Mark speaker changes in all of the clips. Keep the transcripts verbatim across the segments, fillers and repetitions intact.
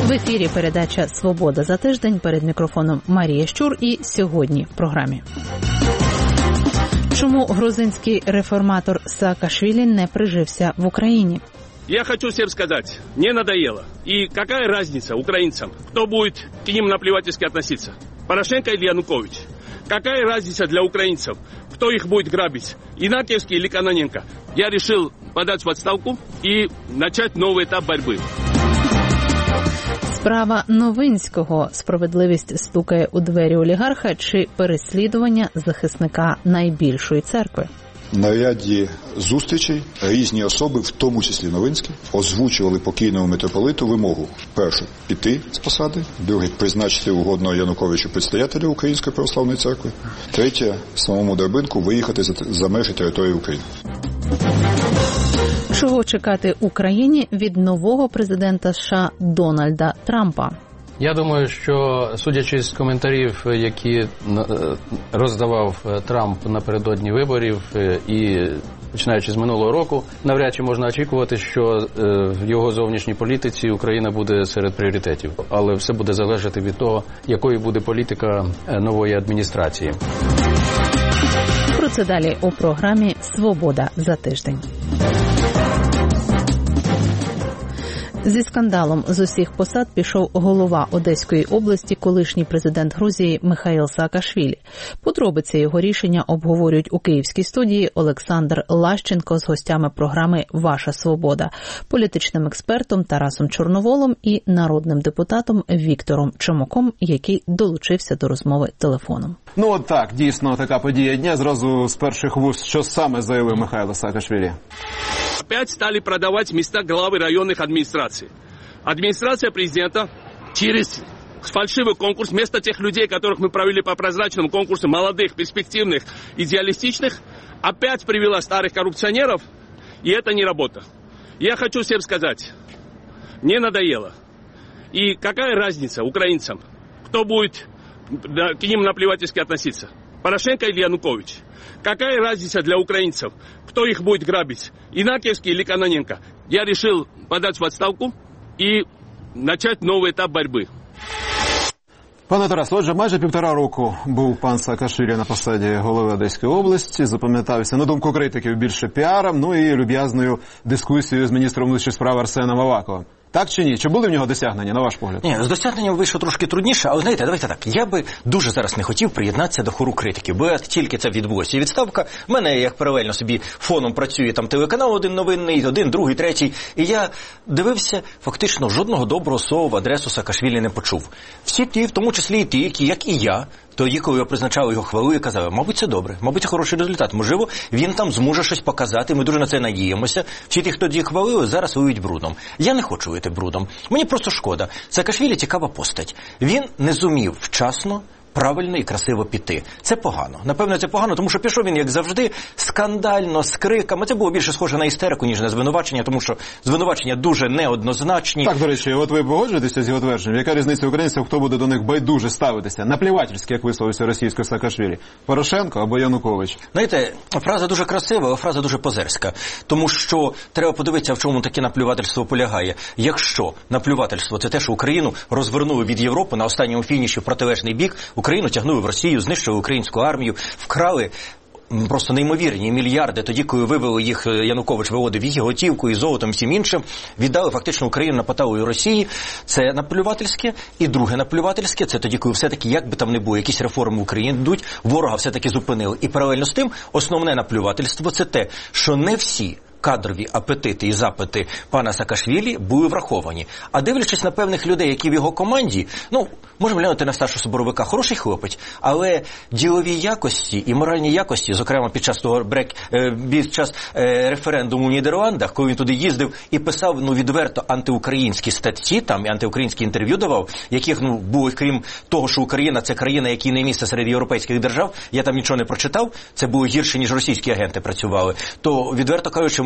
Speaker 1: В ефірі передача «Свобода за тиждень», перед мікрофоном Марія Щур, і сьогодні в програмі. Чому грузинський реформатор Саакашвілі не прижився в Україні?
Speaker 2: Я хочу всем сказать, не надоело. И какая разница украинцам, кто будет к ним наплевательски относиться? Порошенко или Янукович? Какая разница для украинцев, кто их будет грабить? Инакиевский или Кононенко? Я решил подать в отставку и начать новый этап борьбы.
Speaker 1: Справа Новинського. Справедливість стукає у двері олігарха чи переслідування захисника найбільшої церкви?
Speaker 3: На ряді зустрічей різні особи, в тому числі Новинський, озвучували покійному митрополиту вимогу. Перше – піти з посади. Друге – призначити угодного Януковичу предстоятеля Української православної церкви. Третє – самому Драбинку виїхати за, за межі території України.
Speaker 1: Чого чекати Україні від нового президента США Дональда Трампа?
Speaker 4: Я думаю, що, судячи з коментарів, які роздавав Трамп напередодні виборів і починаючи з минулого року, навряд чи можна очікувати, що в його зовнішній політиці Україна буде серед пріоритетів. Але все буде залежати від того, якою буде політика нової адміністрації.
Speaker 1: Про це далі у програмі «Свобода за тиждень». Зі скандалом з усіх посад пішов голова Одеської області, колишній президент Грузії Михаїл Саакашвілі. Подробиці його рішення обговорюють у київській студії Олександр Лащенко з гостями програми «Ваша свобода», політичним експертом Тарасом Чорноволом і народним депутатом Віктором Чумаком, який долучився до розмови телефоном.
Speaker 5: Ну от так, дійсно, така подія дня. Зразу з перших вуст, що саме заявив Михайло Саакашвілі.
Speaker 2: Опять стали продавать места главы районных администраций. Администрация президента через фальшивый конкурс, вместо тех людей, которых мы провели по прозрачному конкурсу, молодых, перспективных, идеалистичных, опять привела старых коррупционеров, и это не работа. Я хочу всем сказать, не надоело. И какая разница украинцам, кто будет к ним наплевательски относиться? Порошенко или Янукович? Какая разница для украинцев, кто их будет грабить? Инакиевский или Кононенко? Я решил подать в отставку и начать новый этап борьбы.
Speaker 5: Пане Тарас, отже, майже півтора року був пан Саакашвілі на посаді голови Одеської області. Запам'ятався, на думку критиків, більше піаром, ну і люб'язною дискусією з міністром внутрішніх справ Арсеном Аваковим. Так чи ні? Чи були в нього досягнення, на ваш погляд?
Speaker 6: Ні, з досягненням вийшло трошки трудніше, але знаєте, давайте так, я би дуже зараз не хотів приєднатися до хору критиків, бо тільки це відбулося відставка, в мене як паралельно собі фоном працює там телеканал один новинний, один, другий, третій, і я дивився, фактично жодного доброго слова в адресу Саакашвілі не почув. Всі ті, в тому числі і ті, які, як і я, тоді, коли я призначав його хвалу, я казав, мабуть, це добре, мабуть, це хороший результат. Можливо, він там зможе щось показати, ми дуже на це надіємося. Всі ті, хто тоді хвалили, зараз виють брудом. Я не хочу вити брудом. Мені просто шкода. Саакашвілі цікава постать. Він не зумів вчасно, правильно і красиво піти. Це погано. Напевно, це погано, тому що пішов він, як завжди, скандально, з криками. Це було більше схоже на істерику, ніж на звинувачення, тому що звинувачення дуже неоднозначні.
Speaker 5: Так, до речі, от ви погоджуєтеся з його твердженням? Яка різниця українців, хто буде до них байдуже ставитися? Наплівательськи, як висловився російський Саакашвілі. Порошенко або Янукович?
Speaker 6: Знаєте, фраза дуже красива, а фраза дуже позерська. Тому що треба подивитися, в чому таке наплювательство полягає. Якщо наплювательство – це те, що Україну розвернули від Європи на останньому фініші в протилежний бік, Україну тягнули в Росію, знищили українську армію, вкрали просто неймовірні мільярди, тоді, коли вивели їх, Янукович виводив їх готівку і золотом, всім іншим, віддали фактично Україну на поталу Росії. Це наплювательське. І друге наплювательське, це тоді, коли все-таки, як би там не було, якісь реформи в Україні йдуть, ворога все-таки зупинили. І паралельно з тим, основне наплювательство – це те, що не всі кадрові апетити і запити пана Саакашвілі були враховані. А дивлячись на певних людей, які в його команді, ну, можемо глянути на старшого Боровика, хороший хлопець, але ділові якості і моральні якості, зокрема під час того брек, під час е, референдуму в Нідерландах, коли він туди їздив і писав, ну, відверто антиукраїнські статті, там і антиукраїнські інтерв'ю давав, яких, ну, було, крім того, що Україна – це країна, якій не місце серед європейських держав, я там нічого не прочитав, це було гірше, ніж російські агенти працювали, то, відверто кажучи, в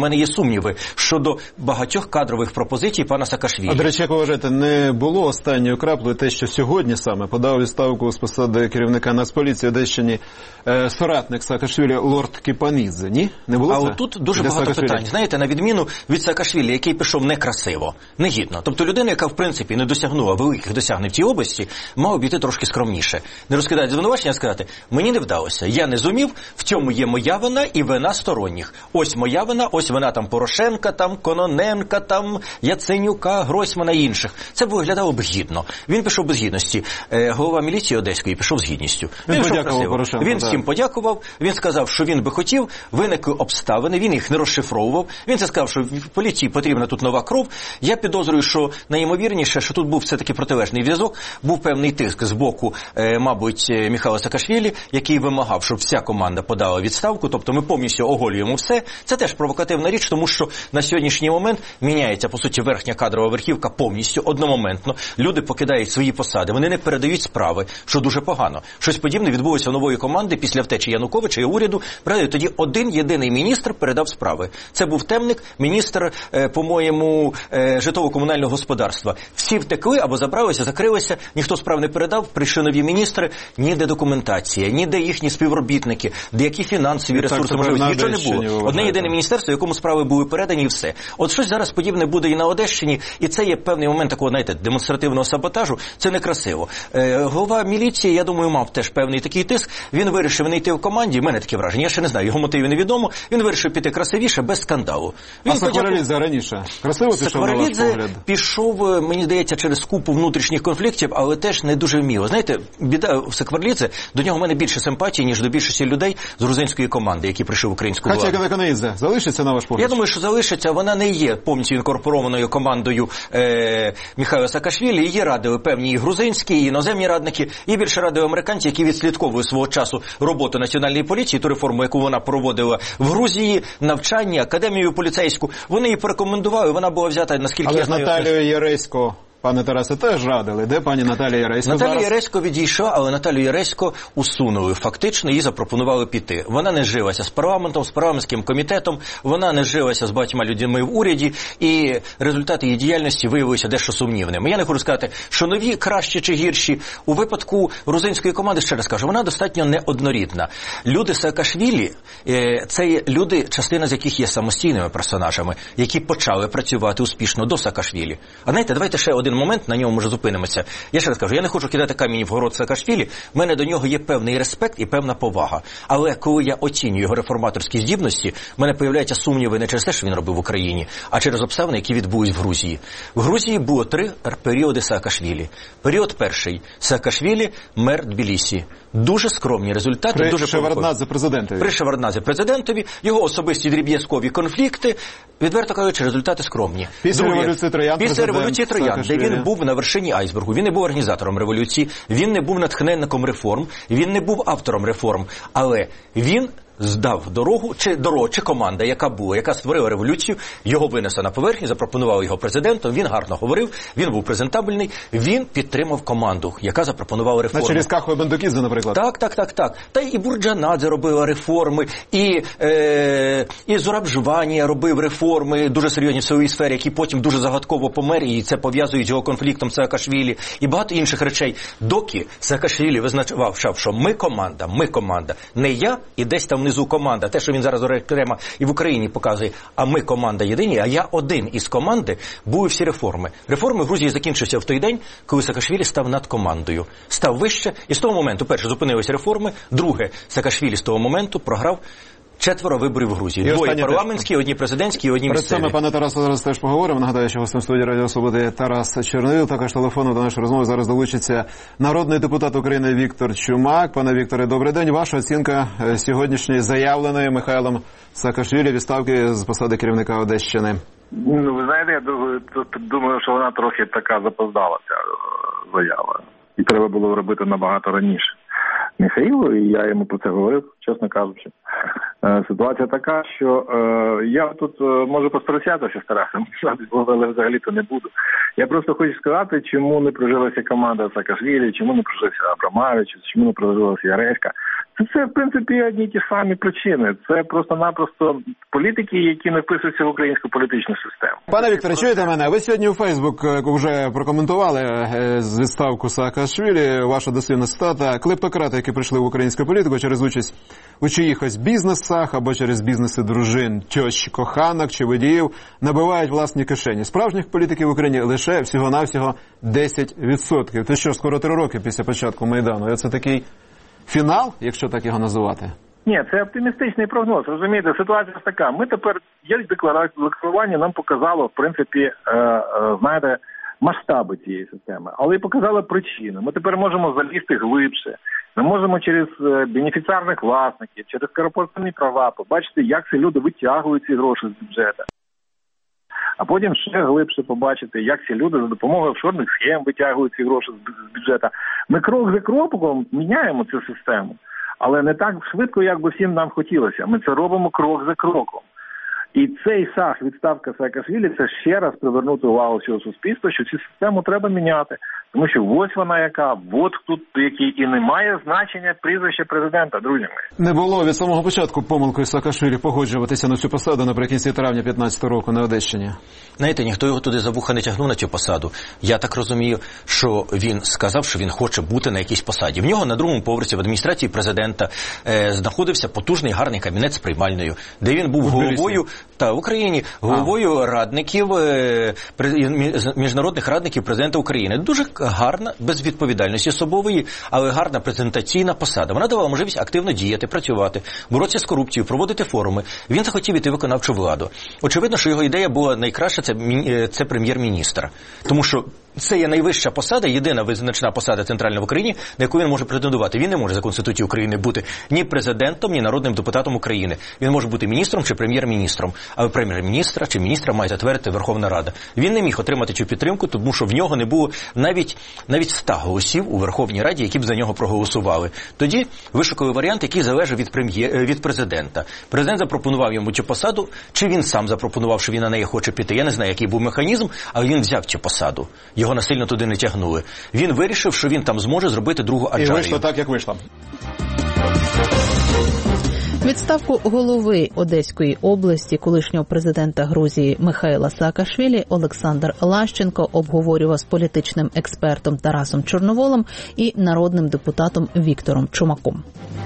Speaker 6: мене є сумніви щодо багатьох кадрових пропозицій пана Саакашвілі.
Speaker 5: А, до речі, як ви вважаєте, не було останньою краплею те, що сьогодні саме подав відставку з посади керівника Нацполіції Одещині е, соратник Саакашвілі лорд Кіпанідзе, ні? Не було
Speaker 6: а
Speaker 5: це?
Speaker 6: А тут дуже багато Саакашвілі питань. Знаєте, на відміну від Саакашвілі, який пішов некрасиво, негідно. Тобто людина, яка в принципі не досягнула великих досягнень в тій області, мав обійти трошки скромніше. Не розкидати звинувачення, сказати, мені не вдалося, я не зумів, в цьому є моя вина і вина сторонніх. Ось моя вина, ось вина там Порошенка, там Кононенка, там Яценюка, Гройсмана і інших. Це б виглядало б гідно. Він пішов без гідності. Е, голова міліції Одеської пішов з гідністю. Він, він пішов красиво. Порошенко, він всім да. подякував, він сказав, що він би хотів, виникли обставини, він їх не розшифровував. Він це сказав, що в поліції потрібна тут нова кров. Я підозрюю, що найімовірніше, що тут був все-таки протилежний зв'язок, був певний тиск з боку, е, мабуть, Михайла Саакашвілі, який вимагав, щоб вся команда подала відставку, тобто ми повністю оголюємо все. Це теж провокативна річ, тому що на сьогоднішній момент міняється, по суті, верхня кадрова верхівка повністю, одномоментно. Люди покидають свої посади, вони не передають справи, що дуже погано. Щось подібне відбулося у нової команди після втечі Януковича і уряду. Правда, тоді один єдиний міністр передав справи. Це був Темник, міністр, е, по-моєму, е, житлово-комунального господарства. Всі втекли або забралися, закрилися, ніхто справ не передав, прийшли нові міністри, ніде документація, ніде їхні співробітники, де які фінансові ресурси, можливо, нічого не було. Одне єдине міністерство, якому справи були передані, і все. От щось зараз подібне буде і на Одещині, і це є певний момент такого, знаєте, демонстративного саботажу, це некрасиво. Е, голова міліції, я думаю, мав теж певний такий тиск, він вирішив не йти в команді, в мене таке враження, я ще не знаю, його мотиви невідомо, він вирішив піти красивіше, без скандалу. Він
Speaker 5: а Сакварелідзе раніше красиво пішов, на ваш погляд?
Speaker 6: Пішов, мені здається, через купу внутрішніх конфліктів, але теж не дуже вміло. Знаєте, біда в Сакварелідзе, до нього в мене більше симпатії, ніж до більшості людей з грузинської команди, які прийшли в українську владу.
Speaker 5: Катя Канаїдзе залишиться, на ваш погляд?
Speaker 6: Я думаю, що залишиться. Вона не є повністю інкорпорованою командою е, Михайла Саакашвілі. Її радили певні і грузинські, і іноземні радники, і більше радили американці, які відслідковують свого часу роботу національної поліції, ту реформу, яку вона проводила в Грузії, навчання, академію поліцейську. Вони її порекомендували, вона була взята, наскільки
Speaker 5: але
Speaker 6: я знаю...
Speaker 5: Але Наталію Яресько, пане Тарасе, теж радили. Де пані Наталія Яресько
Speaker 6: Наталія
Speaker 5: зараз?
Speaker 6: Яресько відійшла, але Наталію Яресько усунули. Фактично, їй запропонували піти. Вона не жилася з парламентом, з парламентським комітетом, вона не жилася з багатьма людьми в уряді, і результати її діяльності виявилися дещо сумнівними. Я не хочу сказати, що нові кращі чи гірші. У випадку грузинської команди, ще раз кажу, вона достатньо неоднорідна. Люди Саакашвілі – це є люди, частина з яких є самостійними персонажами, які почали працювати успішно до Саакашвілі. А знаєте, давайте ще один момент, на ньому може зупинимося. Я ще раз кажу, я не хочу кидати камінь в город Саакашвілі, в мене до нього є певний респект і певна повага. Але коли я оцінюю його реформаторські здібності, в мене появляються сумніви не через те, що він робив в Україні, а через обставини, які відбулись в Грузії. В Грузії було три періоди Саакашвілі. Період перший. Саакашвілі, мер Тбілісі. Дуже скромні результати.
Speaker 5: При
Speaker 6: дуже
Speaker 5: Шеварднадзе президентові.
Speaker 6: При Шеварднадзе президентові. Його особисті дріб'язкові конфлікти. Відверто кажучи, результати скромні.
Speaker 5: Після
Speaker 6: Друге,
Speaker 5: революції Троян,
Speaker 6: після революції Троян, де він був на вершині айсбергу. Він не був організатором революції, він не був натхненником реформ, він не був автором реформ, але він здав дорогу, чи дорогу, чи команда, яка була, яка створила революцію, його винесла на поверхню, запропонував його президентом, він гарно говорив, він був презентабельний, він підтримав команду, яка запропонувала реформи.
Speaker 5: На через Каху і Бендукідзе, наприклад.
Speaker 6: Так, так, так, так. Та і Бурджанадзе робила реформи, і, е, і Зорабжванія робив реформи, дуже серйозні в своїй сфері, які потім дуже загадково помер, і це пов'язують з його конфліктом з Саакашвілі, і багато інших речей. Доки Саакашвілі визначав, що ми команда, ми команда, не я і десь там внизу команда, те, що він зараз окремо і в Україні показує, а ми команда єдині, а я один із команди, були всі реформи. Реформи в Грузії закінчився в той день, коли Саакашвілі став над командою. Став вище, і з того моменту, перше, зупинилися реформи, друге, Саакашвілі з того моменту програв четверо виборів в Грузії. І Двоє парламентські, одні президентські, одні місцеві.
Speaker 5: Перед цим, пане Тарасе, зараз теж поговоримо. Нагадаю, що гостем студії Радіо Свободи Тарас Чорновіл. Також телефоном до нашої розмови зараз долучиться народний депутат України Віктор Чумак. Пане Вікторе, добрий день. Ваша оцінка сьогоднішньої заявленої Михайлом Саакашвілі відставки з посади керівника Одещини?
Speaker 7: Ну, ви знаєте, я думаю, що вона трохи така запоздала, ця заява. І треба було робити набагато раніше. Михайло, і я йому про це говорив, чесно кажучи. Ситуація така, що е, я тут е, можу посперечатися з Тарасом, але взагалі-то не буду. Я просто хочу сказати, чому не прожилася команда Саакашвілі, чому не прожилася Абрамович, чому не прожилася Яреська. Це, в принципі, одні й ті самі причини. Це просто-напросто політики, які не вписуються в українську політичну систему.
Speaker 5: Пане Вікторе, чуєте мене? Ви сьогодні у Фейсбук вже прокоментували з відставку Саакашвілі, ваша дослівна цитата. Клептократи, які прийшли в українську політику через участь у чиїхось бізнесах або через бізнеси дружин, тьощ, коханок чи водіїв, набивають власні кишені. Справжніх політиків в Україні лише всього-навсього десять відсотків. Це що, скоро три роки після початку Майдану? Це такий фінал, якщо так його називати?
Speaker 7: Ні, це оптимістичний прогноз. Розумієте, ситуація така. Ми тепер, є декларування, нам показало, в принципі, е, е, знаєте, масштаби цієї системи, але і показало причину. Ми тепер можемо залізти глибше. Ми можемо через бенефіціарних власників, через корпоративні права побачити, як ці люди витягують ці гроші з бюджету. А потім ще глибше побачити, як ці люди за допомогою офшорних схем витягують ці гроші з бюджету. Ми крок за кроком міняємо цю систему, але не так швидко, як би всім нам хотілося. Ми це робимо крок за кроком. І цей саг, відставка Саакашвілі, це ще раз привернути увагу всього суспільства, що цю систему треба міняти. Тому що ось вона яка, от тут який, і немає значення прізвища президента, друзі мої.
Speaker 5: Не було від самого початку помилкою Саакашвілі погоджуватися на цю посаду наприкінці травня п'ятнадцятого року на Одещині?
Speaker 6: Знаєте, ніхто його туди за вуха не тягнув на цю посаду. Я так розумію, що він сказав, що він хоче бути на якійсь посаді. В нього на другому поверсі в адміністрації президента е, знаходився потужний гарний кабінет з приймальною, де він був головою та в Україні, головою а. радників, е, міжнародних радників президента України. Дуже гарна, без відповідальності особової, але гарна презентаційна посада. Вона давала можливість активно діяти, працювати, боротися з корупцією, проводити форуми. Він захотів іти в виконавчу владу. Очевидно, що його ідея була найкраща, це, це прем'єр-міністр. Тому що це є найвища посада, єдина визначна посада центральна в Україні, на яку він може претендувати. Він не може за Конституцією України бути ні президентом, ні народним депутатом України. Він може бути міністром чи прем'єр-міністром. Але прем'єр-міністра чи міністра має затвердити Верховна Рада. Він не міг отримати цю підтримку, тому що в нього не було навіть, навіть ста голосів у Верховній Раді, які б за нього проголосували. Тоді вишукали варіант, який залежав від, прем'єр, від президента. Президент запропонував йому цю посаду, чи він сам запропонував, що він на неї хоче піти. Я не знаю, який був механізм, але він взяв цю посаду. Його насильно туди не тягнули. Він вирішив, що він там зможе зробити другу Аджарію.
Speaker 5: І вийшло так, як вийшло.
Speaker 1: Відставку голови Одеської області колишнього президента Грузії Михайла Саакашвілі Олександр Лащенко обговорював з політичним експертом Тарасом Чорноволом і народним депутатом Віктором Чумаком.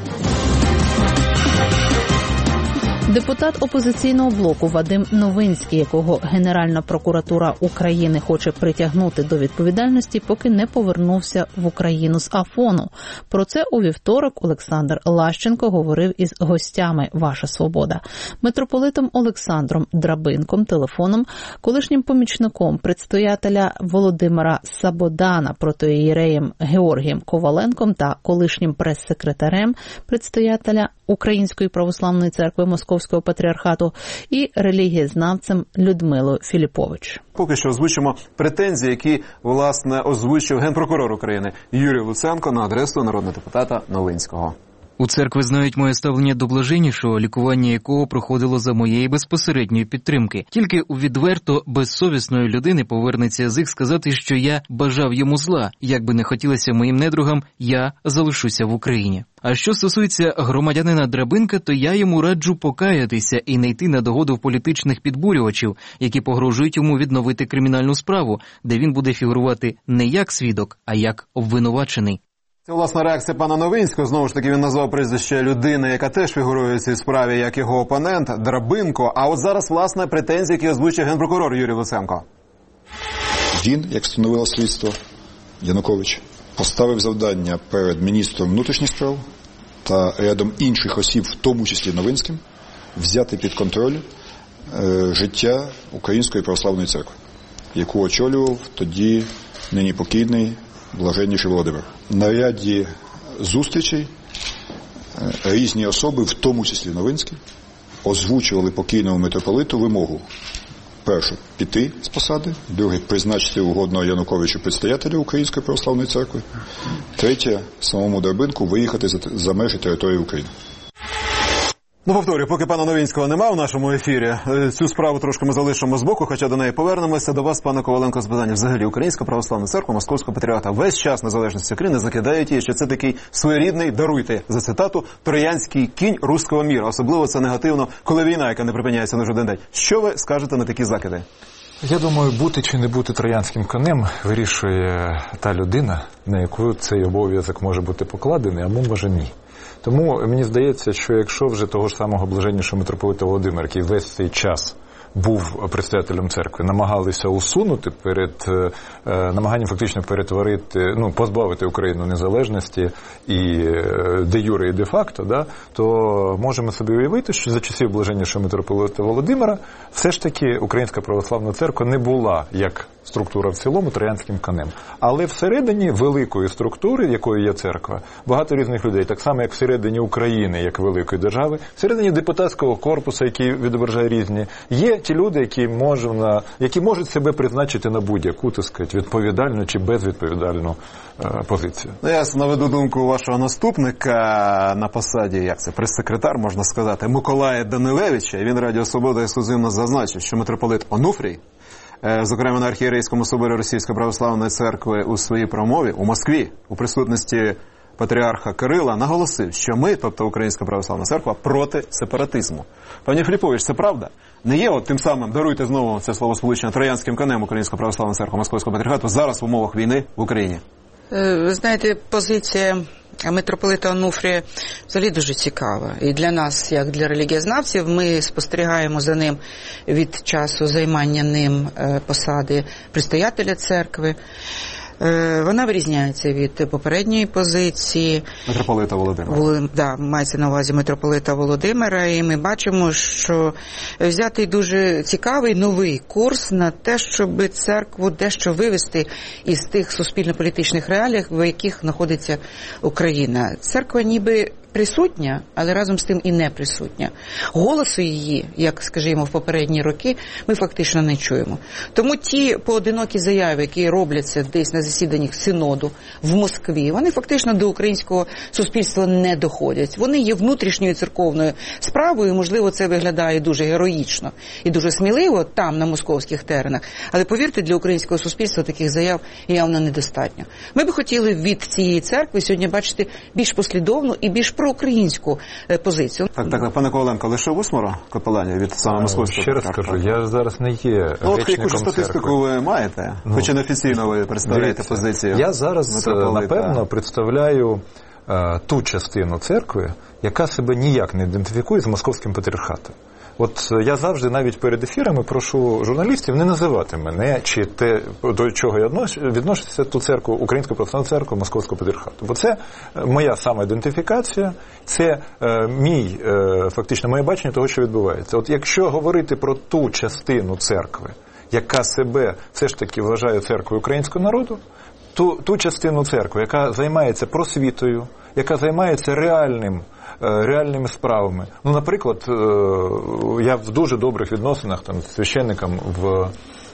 Speaker 1: Депутат опозиційного блоку Вадим Новинський, якого Генеральна прокуратура України хоче притягнути до відповідальності, поки не повернувся в Україну з Афону. Про це у вівторок Олександр Лащенко говорив із гостями «Ваша Свобода». Митрополитом Олександром Драбинком телефоном, колишнім помічником предстоятеля Володимира Сабодана, протоієреєм Георгієм Коваленком та колишнім прес-секретарем предстоятеля Української православної церкви Московського патріархату і релігієзнавцем Людмилою Філіпович.
Speaker 5: Поки що озвучимо претензії, які, власне, озвучив Генпрокурор України Юрій Луценко на адресу народного депутата Новинського.
Speaker 8: У церкви знають моє ставлення до блаженнішого, лікування якого проходило за моєї безпосередньої підтримки. Тільки у відверто безсовісної людини повернеться язик сказати, що я бажав йому зла. Як би не хотілося моїм недругам, я залишуся в Україні. А що стосується громадянина Драбинка, то я йому раджу покаятися і не йти на догоду політичних підбурювачів, які погрожують йому відновити кримінальну справу, де він буде фігурувати не як свідок, а як обвинувачений.
Speaker 5: Це, власна, реакція пана Новинського. Знову ж таки, він назвав прізвище людини, яка теж фігурує в цій справі, як його опонент, Драбинко. А от зараз, власне, претензії, які озвучує Генпрокурор Юрій Луценко.
Speaker 3: Він, як встановило слідство, Янукович, поставив завдання перед міністром внутрішніх справ та рядом інших осіб, в тому числі Новинським, взяти під контроль е, життя Української православної церкви, яку очолював тоді нині покійний блаженніший Володимир. На ряді зустрічей різні особи, в тому числі Новинський, озвучували покійному митрополиту вимогу: перше, піти з посади, друге, призначити угодного Януковичу предстоятеля Української православної церкви, третє, самому Драбинку виїхати за, за межі території України.
Speaker 5: Ну, повторюю, поки пана Новинського нема в нашому ефірі, цю справу трошки ми залишимо з боку, хоча до неї повернемося. До вас, пане Коваленко, запитання. Взагалі, Українська Православна Церква Московського Патріархата весь час незалежності України закидають її, що це такий своєрідний, даруйте за цитату, троянський кінь руського міра. Особливо це негативно, коли війна, яка не припиняється на жоден день. Що ви скажете на такі закиди?
Speaker 9: Я думаю, бути чи не бути троянським конем вирішує та людина, на яку цей обов'язок може бути покладений, а може ні. Тому мені здається, що якщо вже того ж самого блаженнішого митрополита Володимира, який весь цей час був предстоятелем церкви, намагалися усунути перед е, намаганням фактично перетворити, ну, позбавити Україну незалежності і е, де юре, і де факто, да, то можемо собі уявити, що за часів блаженнішого митрополита Володимира все ж таки Українська Православна Церква не була, як структура в цілому, троянським конем. Але всередині великої структури, якою є церква, багато різних людей, так само, як всередині України, як великої держави, всередині депутатського корпусу, який відображає різні, є ті люди, які, можна, які можуть себе призначити на будь-яку, так сказати, відповідальну чи безвідповідальну е, позицію.
Speaker 5: Ну, я наведу думку вашого наступника на посаді, як це, прес-секретар, можна сказати, Миколая Данилевича, і він Радіо Свобода ексклюзивно зазначив, що митрополит Онуфрій, зокрема на архієрейському соборі Російської Православної Церкви у своїй промові у Москві у присутності патріарха Кирила наголосив, що ми, тобто Українська Православна Церква, проти сепаратизму. Пані Філіпович, це правда? Не є от тим самим, даруйте знову це словосполучення, троянським конем Українська Православна Церква Московського Патріархату зараз в умовах війни в Україні?
Speaker 10: Ви знаєте, позиція митрополита Онуфрія взагалі дуже цікава. І для нас, як для релігієзнавців, ми спостерігаємо за ним від часу займання ним посади предстоятеля церкви. Вона вирізняється від попередньої позиції
Speaker 5: митрополита Володимира.
Speaker 10: Вол... Да, мається на увазі митрополита Володимира, і ми бачимо, що взятий дуже цікавий новий курс на те, щоб церкву дещо вивести із тих суспільно-політичних реалій, в яких знаходиться Україна. Церква ніби присутня, але разом з тим і не присутня. Голосу її, як, скажімо, в попередні роки, ми фактично не чуємо. Тому ті поодинокі заяви, які робляться десь на засіданнях синоду в Москві, вони фактично до українського суспільства не доходять. Вони є внутрішньою церковною справою, можливо, це виглядає дуже героїчно і дуже сміливо там, на московських теренах, але, повірте, для українського суспільства таких заяв явно недостатньо. Ми би хотіли від цієї церкви сьогодні бачити більш послідовну і більш проукраїнську позицію.
Speaker 5: Так, так, пане Коваленко, лише восьмеро капеланів від саме московського.
Speaker 9: Ще раз скажу, я зараз не є
Speaker 5: ну,
Speaker 9: речником
Speaker 5: яку статистику
Speaker 9: церкви.
Speaker 5: Ви маєте? Ну, хоча неофіційно ви представляєте дивіться, позицію.
Speaker 9: Я зараз, напевно, представляю е, ту частину церкви, яка себе ніяк не ідентифікує з московським патріархатом. От я завжди навіть перед ефірами прошу журналістів не називати мене чи те, до чого я відношуся, ту церкву, Українську Православну Церкву Московського Патріархату. Бо це моя самоідентифікація, це е, мій, е, фактично, моє бачення того, що відбувається. От якщо говорити про ту частину церкви, яка себе все ж таки вважає церквою українського народу, ту, ту частину церкви, яка займається просвітою, яка займається реальним реальними справами. Ну, наприклад, я в дуже добрих відносинах там, з священником в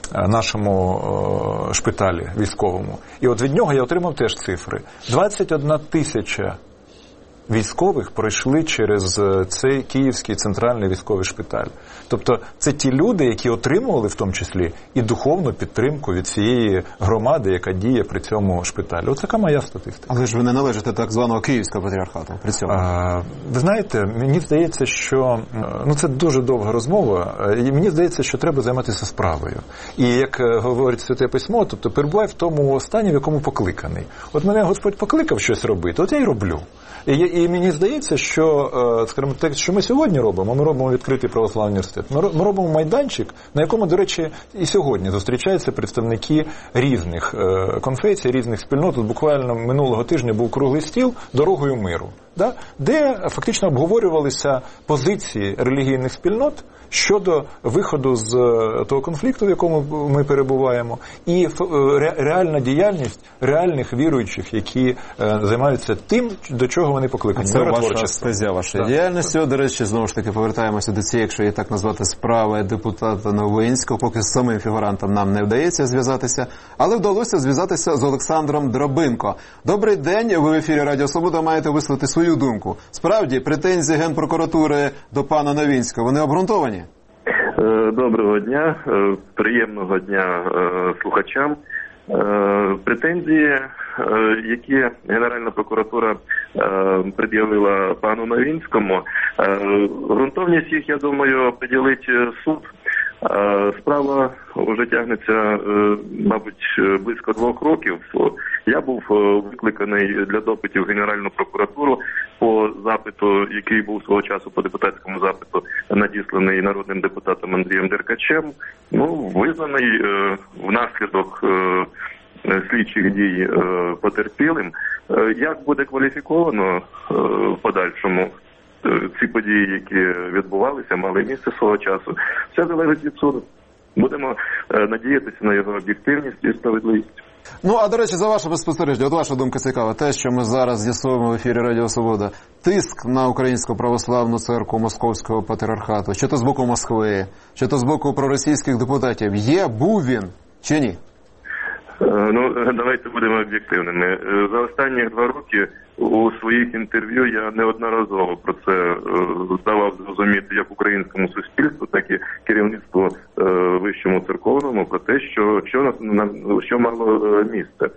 Speaker 9: нашому шпиталі військовому. І от від нього я отримав теж цифри. двадцять одна тисяча військових пройшли через цей Київський центральний військовий шпиталь. Тобто це ті люди, які отримували в тому числі і духовну підтримку від цієї громади, яка діє при цьому шпиталі. Оце така моя статистика.
Speaker 5: Але ж ви не належите так званого Київського патріархату при цьому.
Speaker 9: А, ви знаєте, мені здається, що ну це дуже довга розмова, і мені здається, що треба займатися справою. І як говорить Святе Письмо, тобто перебувай в тому стані, в якому покликаний. От мене Господь покликав щось робити, от я й роблю. І, і мені здається, що, скажімо, те, що ми сьогодні робимо, ми робимо відкритий православний університет, ми робимо майданчик, на якому, до речі, і сьогодні зустрічаються представники різних конфесій, різних спільнот. Тут буквально минулого тижня був круглий стіл «Дорогою миру», да? Де фактично обговорювалися позиції релігійних спільнот щодо виходу з того конфлікту, в якому ми перебуваємо, і реальна діяльність реальних віруючих, які займаються тим, до чого вони покликані.
Speaker 5: Це ваша стезя вашої діяльності. До речі, знову ж таки, повертаємося до цієї, якщо її так назвати, справи депутата Новинського. Поки з самим фігурантом нам не вдається зв'язатися, але вдалося зв'язатися з Олександром Драбинко. Добрий день, ви в ефірі Радіо Свобода, маєте висловити свою думку. Справді, претензії Генпрокуратури до пана Новинського, вони обґрунтовані?
Speaker 11: Доброго дня, приємного дня слухачам. Претензії, які Генеральна прокуратура пред'явила пану Новинському, ґрунтовність їх, я думаю, приділить суд. Справа вже тягнеться, мабуть, близько двох років. Я був викликаний для допитів в Генеральну прокуратуру по запиту, який був свого часу по депутатському запиту надісланий народним депутатом Андрієм Деркачем. Ну, визнаний внаслідок слідчих дій потерпілим. Як буде кваліфіковано в подальшому ці події, які відбувалися, мали місце свого часу, все залежить від суду. Будемо надіятися на його об'єктивність і справедливість.
Speaker 5: Ну, а до речі, за вашу безпосередньо, от ваша думка цікава, те, що ми зараз з'ясовуємо в ефірі Радіо Свобода, тиск на Українську православну церкву Московського патріархату, чи то з боку Москви, чи то з боку проросійських депутатів, є, був він, чи ні?
Speaker 11: Ну, давайте будемо об'єктивними. За останні два роки у своїх інтерв'ю я неодноразово про це давав зрозуміти як українському суспільству, так і керівництву вищому церковному про те, що, що, що мало місце.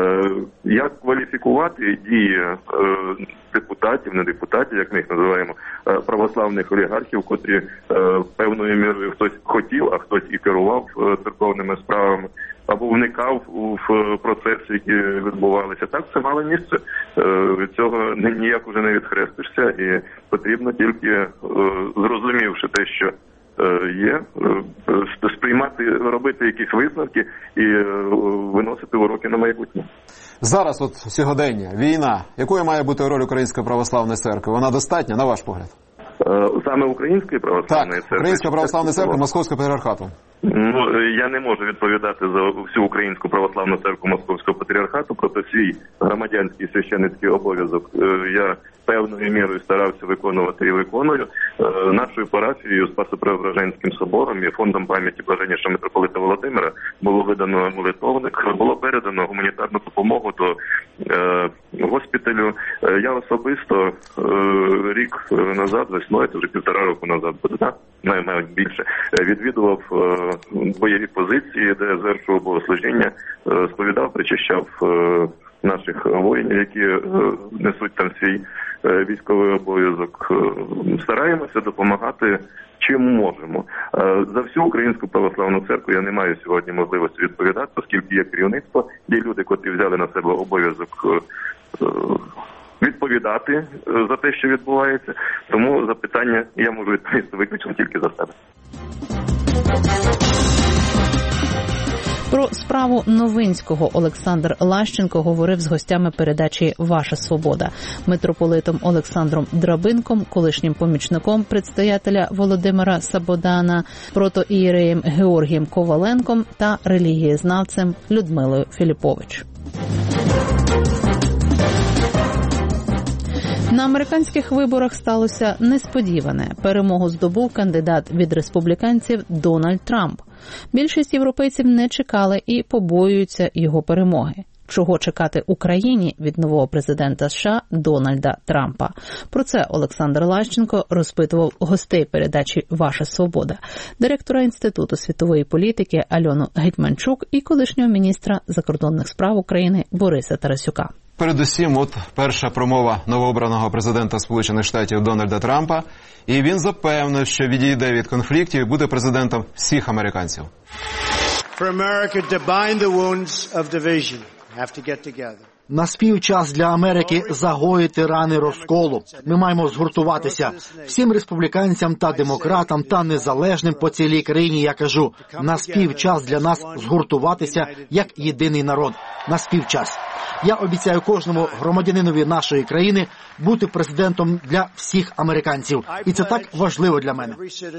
Speaker 11: Як кваліфікувати дії депутатів, не депутатів, як ми їх називаємо, православних олігархів, котрі певною мірою хтось хотів, а хтось і керував церковними справами, або вникав в процеси, які відбувалися. Так, це мало місце. Від цього ніяк уже не відхрестишся, і потрібно тільки, зрозумівши те, що є, сприймати, робити якісь висновки і виносити уроки на майбутнє.
Speaker 5: Зараз, от сьогодення, війна. Якою має бути роль Української православної церкви? Вона достатня, на ваш погляд?
Speaker 11: Саме Української православної церкви?
Speaker 5: Так, Українська православна церква Московського патріархату.
Speaker 11: Ну, я не можу відповідати за всю Українську православну церкву Московського патріархату, проте свій громадянський священницький обов'язок я певною мірою старався виконувати і виконую. Нашою парафією, Спасо-Преображенським собором і фондом пам'яті блаженнішого митрополита Володимира було видано молитовник, було передано гуманітарну допомогу до е, госпіталю. Я особисто е, рік назад, весною, це вже півтора року назад буде, так? Навіть більше, відвідував е, бойові позиції, де звершував богослужіння, е, сповідав, причащав е, наших воїнів, які е, несуть там свій е, військовий обов'язок. Е, стараємося допомагати чим можемо. Е, за всю Українську православну церкву я не маю сьогодні можливості відповідати, оскільки є керівництво, є люди, котрі взяли на себе обов'язок е, відповідати за те, що відбувається. Тому запитання я можу відповісти виключно тільки за себе.
Speaker 1: Про справу Новинського Олександр Лащенко говорив з гостями передачі «Ваша свобода» митрополитом Олександром Драбинком, колишнім помічником предстоятеля Володимира Сабодана, протоієреєм Георгієм Коваленком та релігієзнавцем Людмилою Філіпович. На американських виборах сталося несподіване. Перемогу здобув кандидат від республіканців Дональд Трамп. Більшість європейців не чекали і побоюються його перемоги. Чого чекати Україні від нового президента США Дональда Трампа? Про це Олександр Лащенко розпитував гостей передачі «Ваша свобода», директора Інституту світової політики Альону Гетьманчук і колишнього міністра закордонних справ України Бориса Тарасюка.
Speaker 5: Передусім, от перша промова новообраного президента Сполучених Штатів Дональда Трампа, і він запевнив, що відійде від конфліктів і буде президентом всіх американців.
Speaker 12: Наспів час для Америки загоїти рани розколу. Ми маємо згуртуватися. Всім республіканцям та демократам та незалежним по цілій країні я кажу, наспів час для нас згуртуватися як єдиний народ. Наспів час. Я обіцяю кожному громадянинові нашої країни бути президентом для всіх американців. І це так важливо для мене.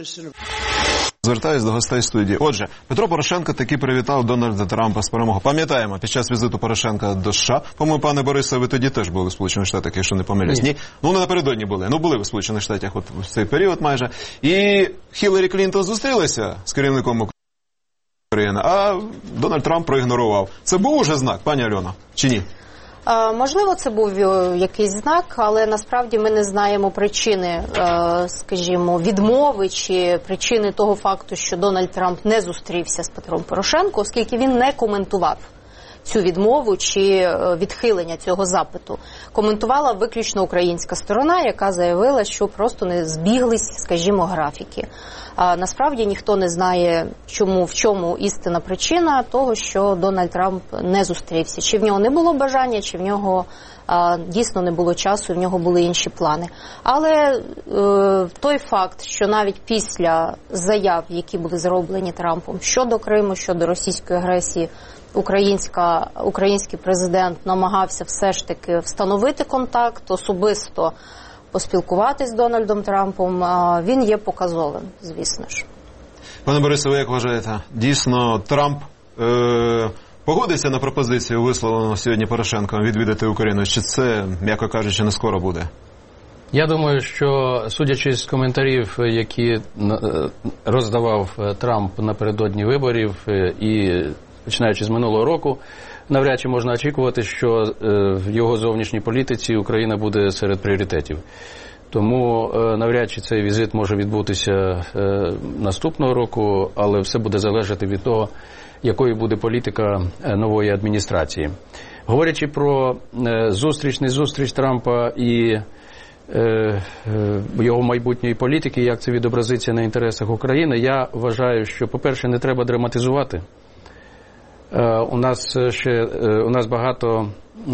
Speaker 5: Звертаюсь до гостей студії. Отже, Петро Порошенко таки привітав Дональда Трампа з перемогою. Пам'ятаємо, під час візиту Порошенка до США, по-моєму, пане Борисе, ви тоді теж були в Сполучених Штатах, якщо не помиляюсь. Ні. Ні? Ну, не напередодні були. Ну, були в Сполучених Штатах от в цей період майже. І Хіларі Клінтон зустрілися з керівником України, а Дональд Трамп проігнорував. Це був уже знак, пані Альона, чи ні?
Speaker 13: Можливо, це був якийсь знак, але насправді ми не знаємо причини, скажімо, відмови чи причини того факту, що Дональд Трамп не зустрівся з Петром Порошенко, оскільки він не коментував цю відмову чи відхилення цього запиту. Коментувала виключно українська сторона, яка заявила, що просто не збіглись, скажімо, графіки. А насправді ніхто не знає, чому, в чому істинна причина того, що Дональд Трамп не зустрівся. Чи в нього не було бажання, чи в нього а, дійсно не було часу, і в нього були інші плани. Але е, той факт, що навіть після заяв, які були зроблені Трампом щодо Криму, щодо російської агресії, Українська, український президент намагався все ж таки встановити контакт, особисто поспілкуватись з Дональдом Трампом, він є показовим, звісно ж.
Speaker 5: Пане Борисе, ви як вважаєте, дійсно Трамп е- погодиться на пропозицію, висловлену сьогодні Порошенком, відвідати Україну, чи це, м'яко кажучи, не скоро буде?
Speaker 4: Я думаю, що, судячи з коментарів, які роздавав Трамп напередодні виборів і починаючи з минулого року, навряд чи можна очікувати, що в його зовнішній політиці Україна буде серед пріоритетів. Тому навряд чи цей візит може відбутися наступного року, але все буде залежати від того, якою буде політика нової адміністрації. Говорячи про зустріч, не зустріч Трампа і його майбутньої політики, як це відобразиться на інтересах України, я вважаю, що, по-перше, не треба драматизувати. У нас ще у нас багато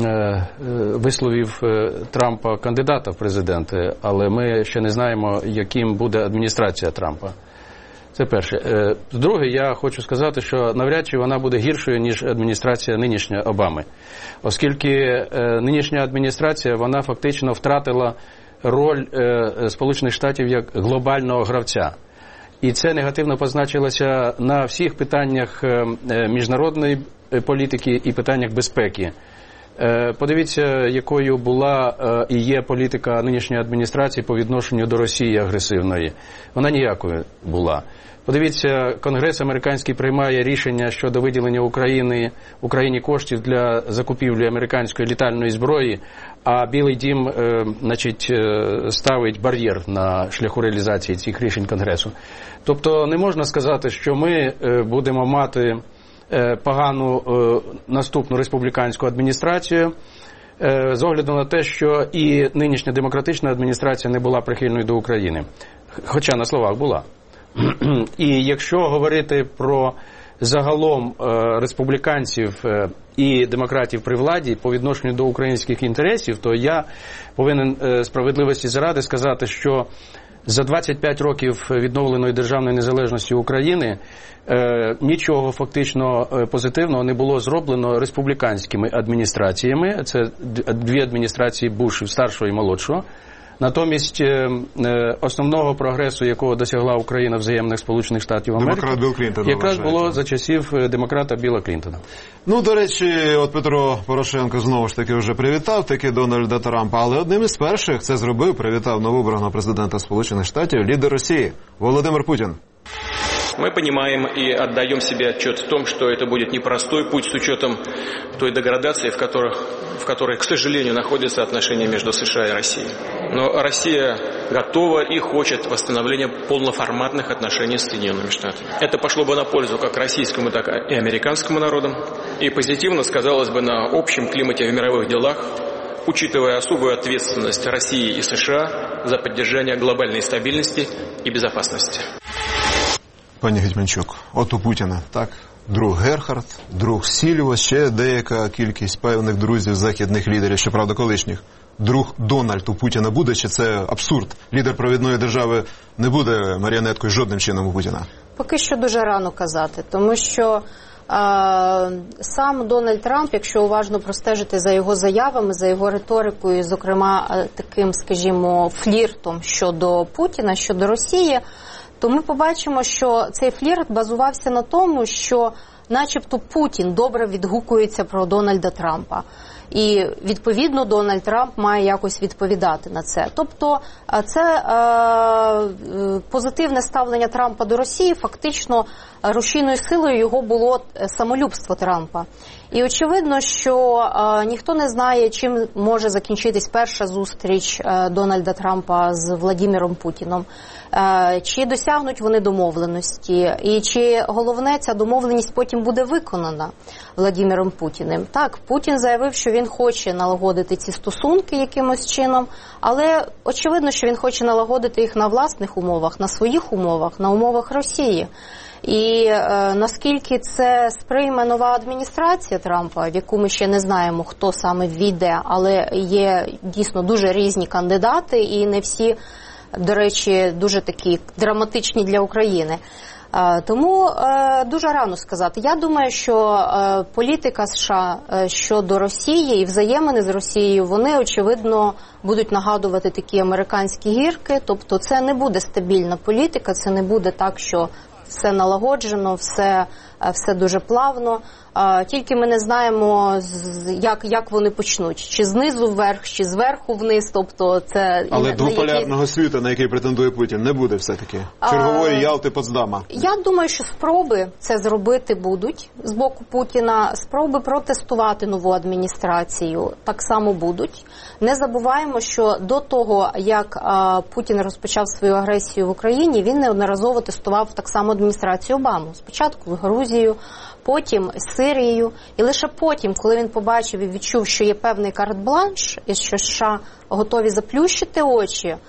Speaker 4: висловів Трампа кандидата в президенти, але ми ще не знаємо, яким буде адміністрація Трампа. Це перше. Друге, я хочу сказати, що навряд чи вона буде гіршою, ніж адміністрація нинішня Обами. Оскільки нинішня адміністрація, вона фактично втратила роль Сполучених Штатів як глобального гравця. І це негативно позначилося на всіх питаннях міжнародної політики і питаннях безпеки. Подивіться, якою була і є політика нинішньої адміністрації по відношенню до Росії агресивної. Вона ніякою була. Подивіться, Конгрес американський приймає рішення щодо виділення України, Україні коштів для закупівлі американської літальної зброї, а Білий дім е, значить, е, ставить бар'єр на шляху реалізації цих рішень Конгресу. Тобто не можна сказати, що ми е, будемо мати е, погану е, наступну республіканську адміністрацію, е, з огляду на те, що і нинішня демократична адміністрація не була прихильною до України. Хоча на словах була. І якщо говорити про загалом республіканців і демократів при владі по відношенню до українських інтересів, то я повинен справедливості заради сказати, що за двадцять п'ять років відновленої державної незалежності України нічого фактично позитивного не було зроблено республіканськими адміністраціями. Це дві адміністрації Бушів, старшого і молодшого. Натомість основного прогресу, якого досягла Україна взаємних Сполучених Штатів Америки, якраз було за часів демократа Білла Клінтона.
Speaker 5: Ну, до речі, от Петро Порошенко знову ж таки вже привітав таки Дональда Трампа, але одним із перших це зробив, привітав новообраного президента Сполучених Штатів, лідер Росії Володимир Путін.
Speaker 14: Мы понимаем и отдаем себе отчет в том, что это будет непростой путь с учетом той деградации, в, которых, в которой, к сожалению, находятся отношения между США и Россией. Но Россия готова и хочет восстановления полноформатных отношений с Соединенными Штатами. Это пошло бы на пользу как российскому, так и американскому народам и позитивно сказалось бы на общем климате в мировых делах, учитывая особую ответственность России и США за поддержание глобальной стабильности и безопасности.
Speaker 5: Пані Гетьманчук, от у Путіна, так, друг Герхард, друг Сільва, ще деяка кількість певних друзів західних лідерів, щоправда колишніх. Друг Дональд у Путіна буде, чи це абсурд? Лідер провідної держави не буде маріонеткою жодним чином у Путіна?
Speaker 13: Поки що дуже рано казати, тому що сам Дональд Трамп, якщо уважно простежити за його заявами, за його риторикою, зокрема таким, скажімо, фліртом щодо Путіна, щодо Росії, то ми побачимо, що цей флірт базувався на тому, що начебто Путін добре відгукується про Дональда Трампа. І, відповідно, Дональд Трамп має якось відповідати на це. Тобто, це е, позитивне ставлення Трампа до Росії, фактично, рушійною силою його було самолюбство Трампа. І очевидно, що е, ніхто не знає, чим може закінчитись перша зустріч е, Дональда Трампа з Владимиром Путіном. Е, чи досягнуть вони домовленості, і чи головне, ця домовленість потім буде виконана Владимиром Путіним. Так, Путін заявив, що він хоче налагодити ці стосунки якимось чином, але очевидно, що він хоче налагодити їх на власних умовах, на своїх умовах, на умовах Росії. І е, наскільки це сприйме нова адміністрація Трампа, в яку ми ще не знаємо, хто саме ввійде, але є дійсно дуже різні кандидати, і не всі, до речі, дуже такі драматичні для України. Е, тому е, дуже рано сказати. Я думаю, що е, політика США е, щодо Росії і взаємини з Росією, вони, очевидно, будуть нагадувати такі американські гірки, тобто це не буде стабільна політика, це не буде так, що все налагоджено, все, все дуже плавно. Тільки ми не знаємо, як, як вони почнуть. Чи знизу вверх, чи зверху вниз. Тобто це
Speaker 5: Але
Speaker 13: на,
Speaker 5: двополярного
Speaker 13: які...
Speaker 5: світу, на який претендує Путін, не буде все-таки? Чергової а... Ялти Потсдама?
Speaker 13: Я думаю, що спроби це зробити будуть з боку Путіна. Спроби протестувати нову адміністрацію так само будуть. Не забуваємо, що до того, як а, Путін розпочав свою агресію в Україні, він неодноразово тестував так само адміністрацію Обами. Спочатку в Грузію, потім Сирією. І лише потім, коли він побачив і відчув, що є певний карт-бланш, і що США готові заплющити очі е,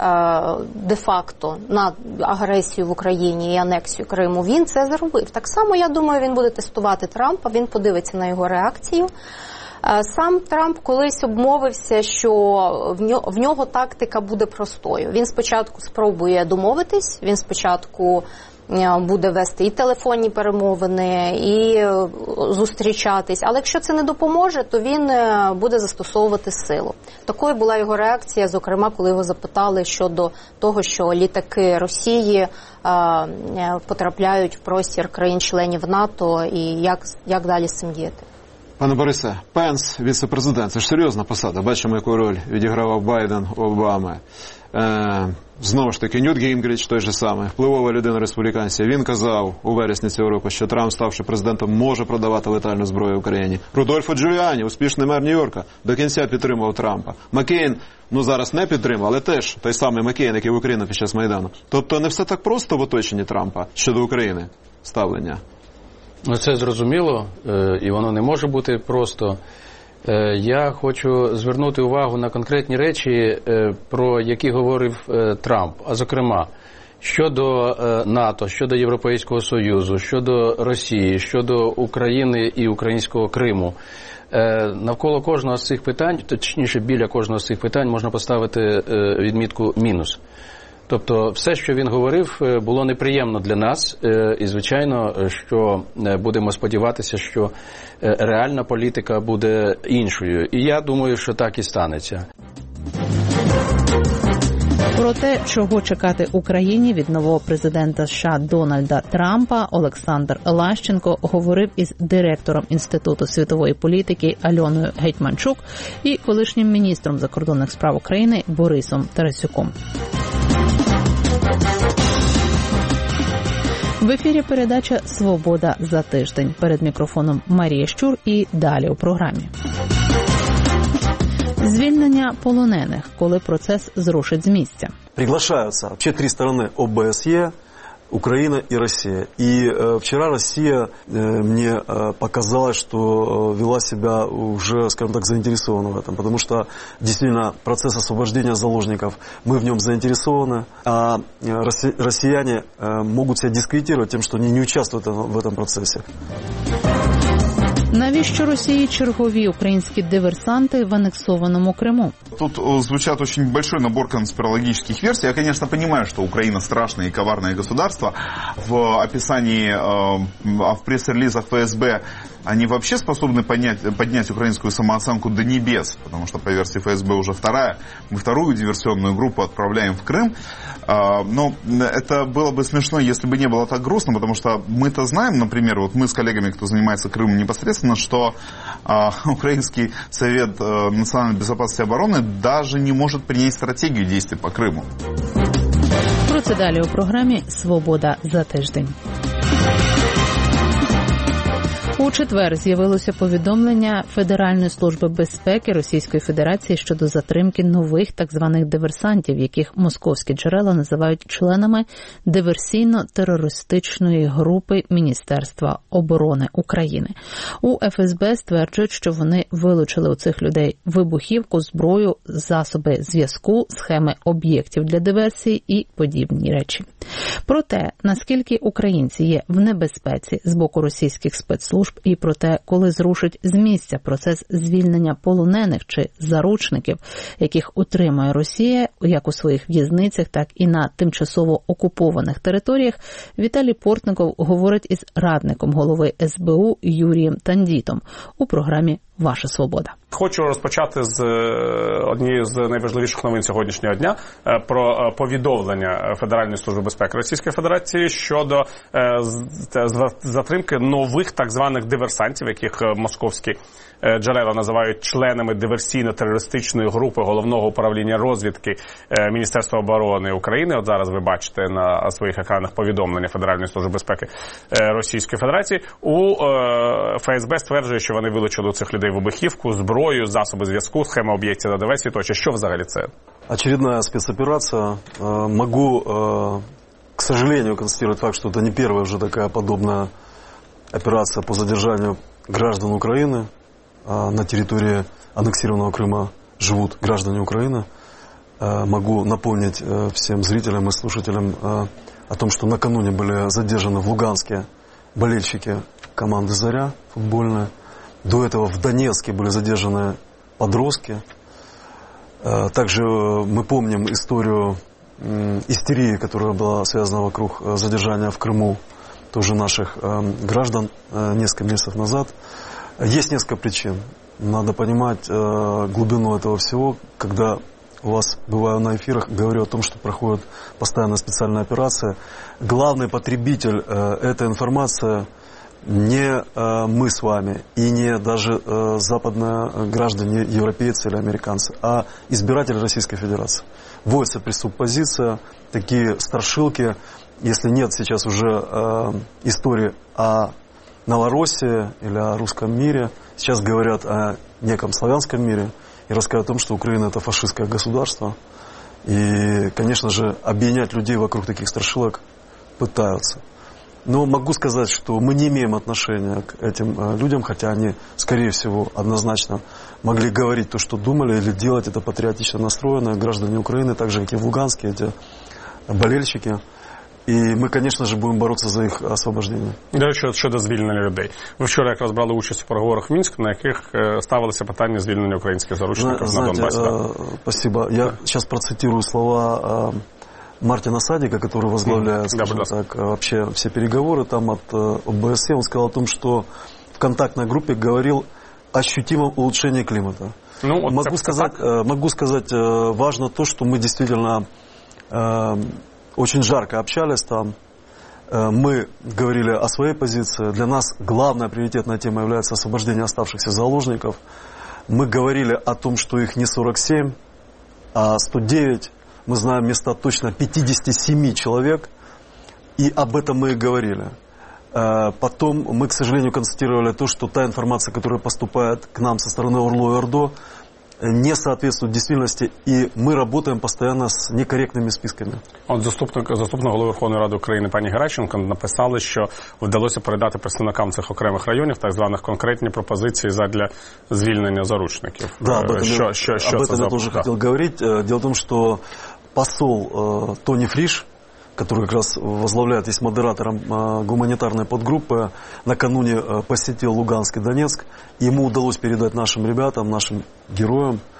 Speaker 13: де-факто на агресію в Україні і анексію Криму, він це зробив. Так само, я думаю, він буде тестувати Трампа, він подивиться на його реакцію. Сам Трамп колись обмовився, що в нього, в нього тактика буде простою. Він спочатку спробує домовитись, він спочатку буде вести і телефонні перемовини, і зустрічатись. Але якщо це не допоможе, то він буде застосовувати силу. Такою була його реакція, зокрема, коли його запитали щодо того, що літаки Росії а, потрапляють в простір країн-членів НАТО, і як, як далі з цим діяти.
Speaker 5: Пане Борисе, Пенс, віце-президент, це ж серйозна посада. Бачимо, яку роль відігравав Байден у Обами. Е, знову ж таки, Ньют Гінгріч, той же самий, впливова людина республіканців. Він казав у вересні цього року, що Трамп, ставши президентом, може продавати летальну зброю Україні. Рудольфо Джуліані, успішний мер Нью-Йорка, до кінця підтримував Трампа. Маккейн, ну зараз не підтримав, але теж той самий Маккейн, який в Україні під час Майдану. Тобто не все так просто в оточенні Трампа щодо України ставлення.
Speaker 4: Ну, це зрозуміло, і воно не може бути просто. Я хочу звернути увагу на конкретні речі, про які говорив Трамп, а зокрема, щодо НАТО, щодо Європейського Союзу, щодо Росії, щодо України і українського Криму. Навколо кожного з цих питань, точніше біля кожного з цих питань можна поставити відмітку мінус. Тобто все, що він говорив, було неприємно для нас, і, звичайно, що будемо сподіватися, що реальна політика буде іншою. І я думаю, що так і станеться.
Speaker 1: Про те, чого чекати Україні від нового президента США Дональда Трампа, Олександр Лащенко говорив із директором Інституту світової політики Альоною Гетьманчук і колишнім міністром закордонних справ України Борисом Тарасюком. В ефірі передача «Свобода за тиждень». Перед мікрофоном Марія Щур і далі у програмі. Звільнення полонених, коли процес зрушить з місця.
Speaker 15: Приглашаются вообще три стороны О Б С Е, Украина и Россия. И э, вчера Россия э, мне э, показалось, что э, вела себя уже, скажем так, заинтересованно в этом. Потому что действительно процесс освобождения заложников, мы в нем заинтересованы. А э, росси- россияне э, могут себя дискредитировать тем, что они не участвуют в этом процессе.
Speaker 1: Навіщо Росії чергові українські диверсанти в анексованому Криму?
Speaker 16: Тут звучат очень большой набор конспирологических версий. Я, конечно, понимаю, что Украина страшное и коварное государство. В описании, в пресс-релизах ФСБ они вообще способны поднять, поднять украинскую самооценку до небес, потому что, по версии ФСБ, уже вторая. Мы вторую диверсионную группу отправляем в Крым. Но это было бы смешно, если бы не было так грустно, потому что мы-то знаем, например, вот мы с коллегами, кто занимается Крымом непосредственно, что Украинский совет национальной безопасности и обороны даже не может принять стратегию действий по Крыму.
Speaker 1: Про це далі у програмі «Свобода за тиждень». У четвер з'явилося повідомлення Федеральної служби безпеки Російської Федерації щодо затримки нових так званих диверсантів, яких московські джерела називають членами диверсійно-терористичної групи Міністерства оборони України. У еф ес бе стверджують, що вони вилучили у цих людей вибухівку, зброю, засоби зв'язку, схеми об'єктів для диверсії і подібні речі. Про те, наскільки українці є в небезпеці з боку російських спецслужб, і про те, коли зрушить з місця процес звільнення полонених чи заручників, яких утримує Росія як у своїх в'язницях, так і на тимчасово окупованих територіях, Віталій Портников говорить із радником голови ес бе у Юрієм Тандітом у програмі «Ваша свобода».
Speaker 17: Хочу розпочати з однієї з найважливіших новин сьогоднішнього дня про повідомлення Федеральної служби безпеки Російської Федерації щодо затримки нових так званих диверсантів, яких московські джерела називають членами диверсійно-терористичної групи Головного управління розвідки Міністерства оборони України. От зараз ви бачите на своїх екранах повідомлення Федеральної служби безпеки Російської Федерації. У еф ес бе стверджує, що вони вилучили у цих людей вибухівку, зброю, засоби зв'язку, схеми об'єктів для диверсії тощо. Що взагалі це?
Speaker 15: Очередная спецоперация. Могу, к сожалению, констатировать факт, что это не первая уже такая подобная операция по задержанию граждан Украины. На территории аннексированного Крыма живут граждане Украины. Могу напомнить всем зрителям и слушателям о том, что накануне были задержаны в Луганске болельщики команды «Заря» футбольная. До этого в Донецке были задержаны подростки. Также мы помним историю истерии, которая была связана вокруг задержания в Крыму тоже наших граждан несколько месяцев назад. Есть несколько причин. Надо понимать глубину этого всего. Когда у вас, бываю на эфирах, говорю о том, что проходит постоянно специальная операция, главный потребитель этой информации не мы с вами и не даже западные граждане, европейцы или американцы, а избиратели Российской Федерации. Вводится пресуппозиция, такие страшилки, если нет сейчас уже истории о Новороссии или о русском мире, сейчас говорят о неком славянском мире и рассказывают о том, что Украина это фашистское государство. И, конечно же, объединять людей вокруг таких страшилок пытаются. Но могу сказать, что мы не имеем отношения к этим людям, хотя они, скорее всего, однозначно могли говорить то, что думали, или делать это патриотично настроенные граждане Украины, так же, как и в Луганске, эти болельщики. І ми, звісно ж, будемо боротися за їх освобождення.
Speaker 17: До речі, щодо звільнення людей. Ви вчора якраз брали участь у переговорах в Мінську, на яких ставилися питання звільнення українських заручників на Донбасі. Да?
Speaker 15: Спасибо. Я сейчас процитирую слова Мартина Садика, который возглавляет, скажем да, так, вообще все переговоры там от о бэ эс е. Он сказал о том, что в контактной группе говорил о ощутимом улучшении климата. Ну, вот могу, сказать, могу сказать, важно то, что мы действительно очень жарко общались там. Мы говорили о своей позиции. Для нас главная приоритетная тема является освобождение оставшихся заложников. Мы говорили о том, что их не сорок семь, а сто девять. Мы знаем места точно пятьдесят семь человек. И об этом мы и говорили. Потом мы, к сожалению, констатировали то, что та информация, которая поступает к нам со стороны ОРЛО и ОРДО, не соответствует действительности, і ми працюємо постійно з некоректними списками.
Speaker 17: От заступник, заступник голови Верховної Ради України пані Геращенко написали, що вдалося передати представникам цих окремих районів так званих конкретні пропозиції задля звільнення заручників.
Speaker 15: Да, об этом,
Speaker 17: що, що, що
Speaker 15: об
Speaker 17: це
Speaker 15: этом
Speaker 17: за...
Speaker 15: я тоже
Speaker 17: да.
Speaker 15: хотел говорить. Дело в том, что посол э, Тони Фриш, который как раз возглавляет, есть модератором э, гуманитарной подгруппы, накануне э, посетил Луганск и Донецк. Ему удалось передать нашим ребятам, нашим героям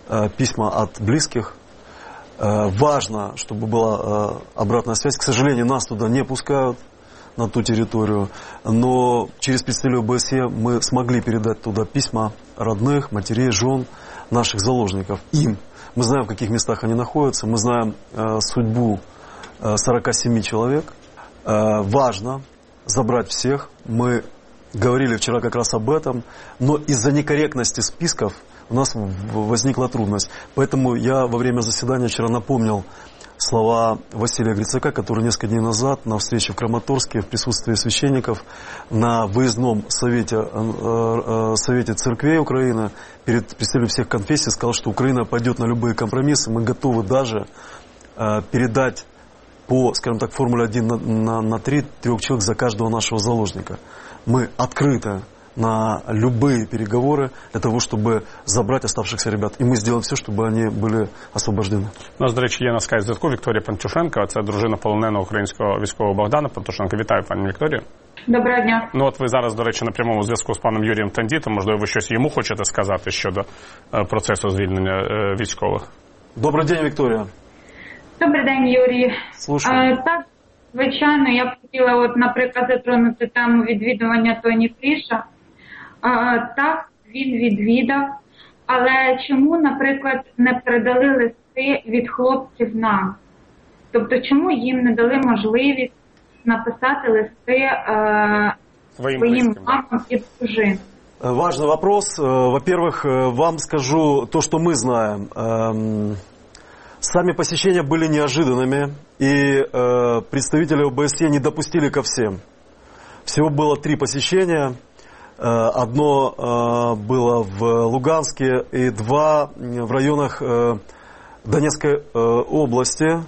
Speaker 15: письма от близких. Важно, чтобы была обратная связь. К сожалению, нас туда не пускают, на ту территорию, но через представителей ОБСЕ мы смогли передать туда письма родных, матерей, жен наших заложников. Им. Мы знаем, в каких местах они находятся, мы знаем э, судьбу э, сорок семь человек. Э, важно забрать всех. Мы говорили вчера как раз об этом, но из-за некорректности списков у нас возникла трудность. Поэтому я во время заседания вчера напомнил слова Василия Грицака, который несколько дней назад на встрече в Краматорске в присутствии священников на выездном совете, э, совете церквей Украины перед представителями всех конфессий сказал, что Украина пойдет на любые компромиссы. Мы готовы даже э, передать по, скажем так, формуле один на, на, на три трех человек за каждого нашего заложника. Мы открыты на любые переговоры для того, чтобы забрати оставшихся ребят. І ми зробимо все, щоб вони були освобождені.
Speaker 17: У нас, до речі, є на скайп-зв'язку Вікторія Пантюшенко. Це дружина полоненого українського військового Богдана Пантюшенка. Вітаю, пані Вікторія.
Speaker 18: Доброго дня.
Speaker 17: Ну от ви зараз, до речі, на прямому зв'язку з паном Юрієм Тандітом. Можливо, ви щось йому хочете сказати щодо процесу звільнення військових?
Speaker 15: Добрий день, Вікторія.
Speaker 18: Добрий день, Юрій.
Speaker 15: Слушаю.
Speaker 18: А, так, звичайно, я б хотіла, от, наприклад, затронути тему відвідування Тоні Фріша. А, так, він відвідав, але чому, наприклад, не передали листи від хлопців нам? Тобто, чому їм не дали можливість написати листи е, своїм, своїм мамам і дружинам?
Speaker 15: Важный вопрос. Во-первых, вам скажу то, что мы знаем. Сами посещения были неожиданными, и представители ОБСЕ не допустили ко всем. Всего было три посещения. Одно было в Луганске и два в районах Донецкой области.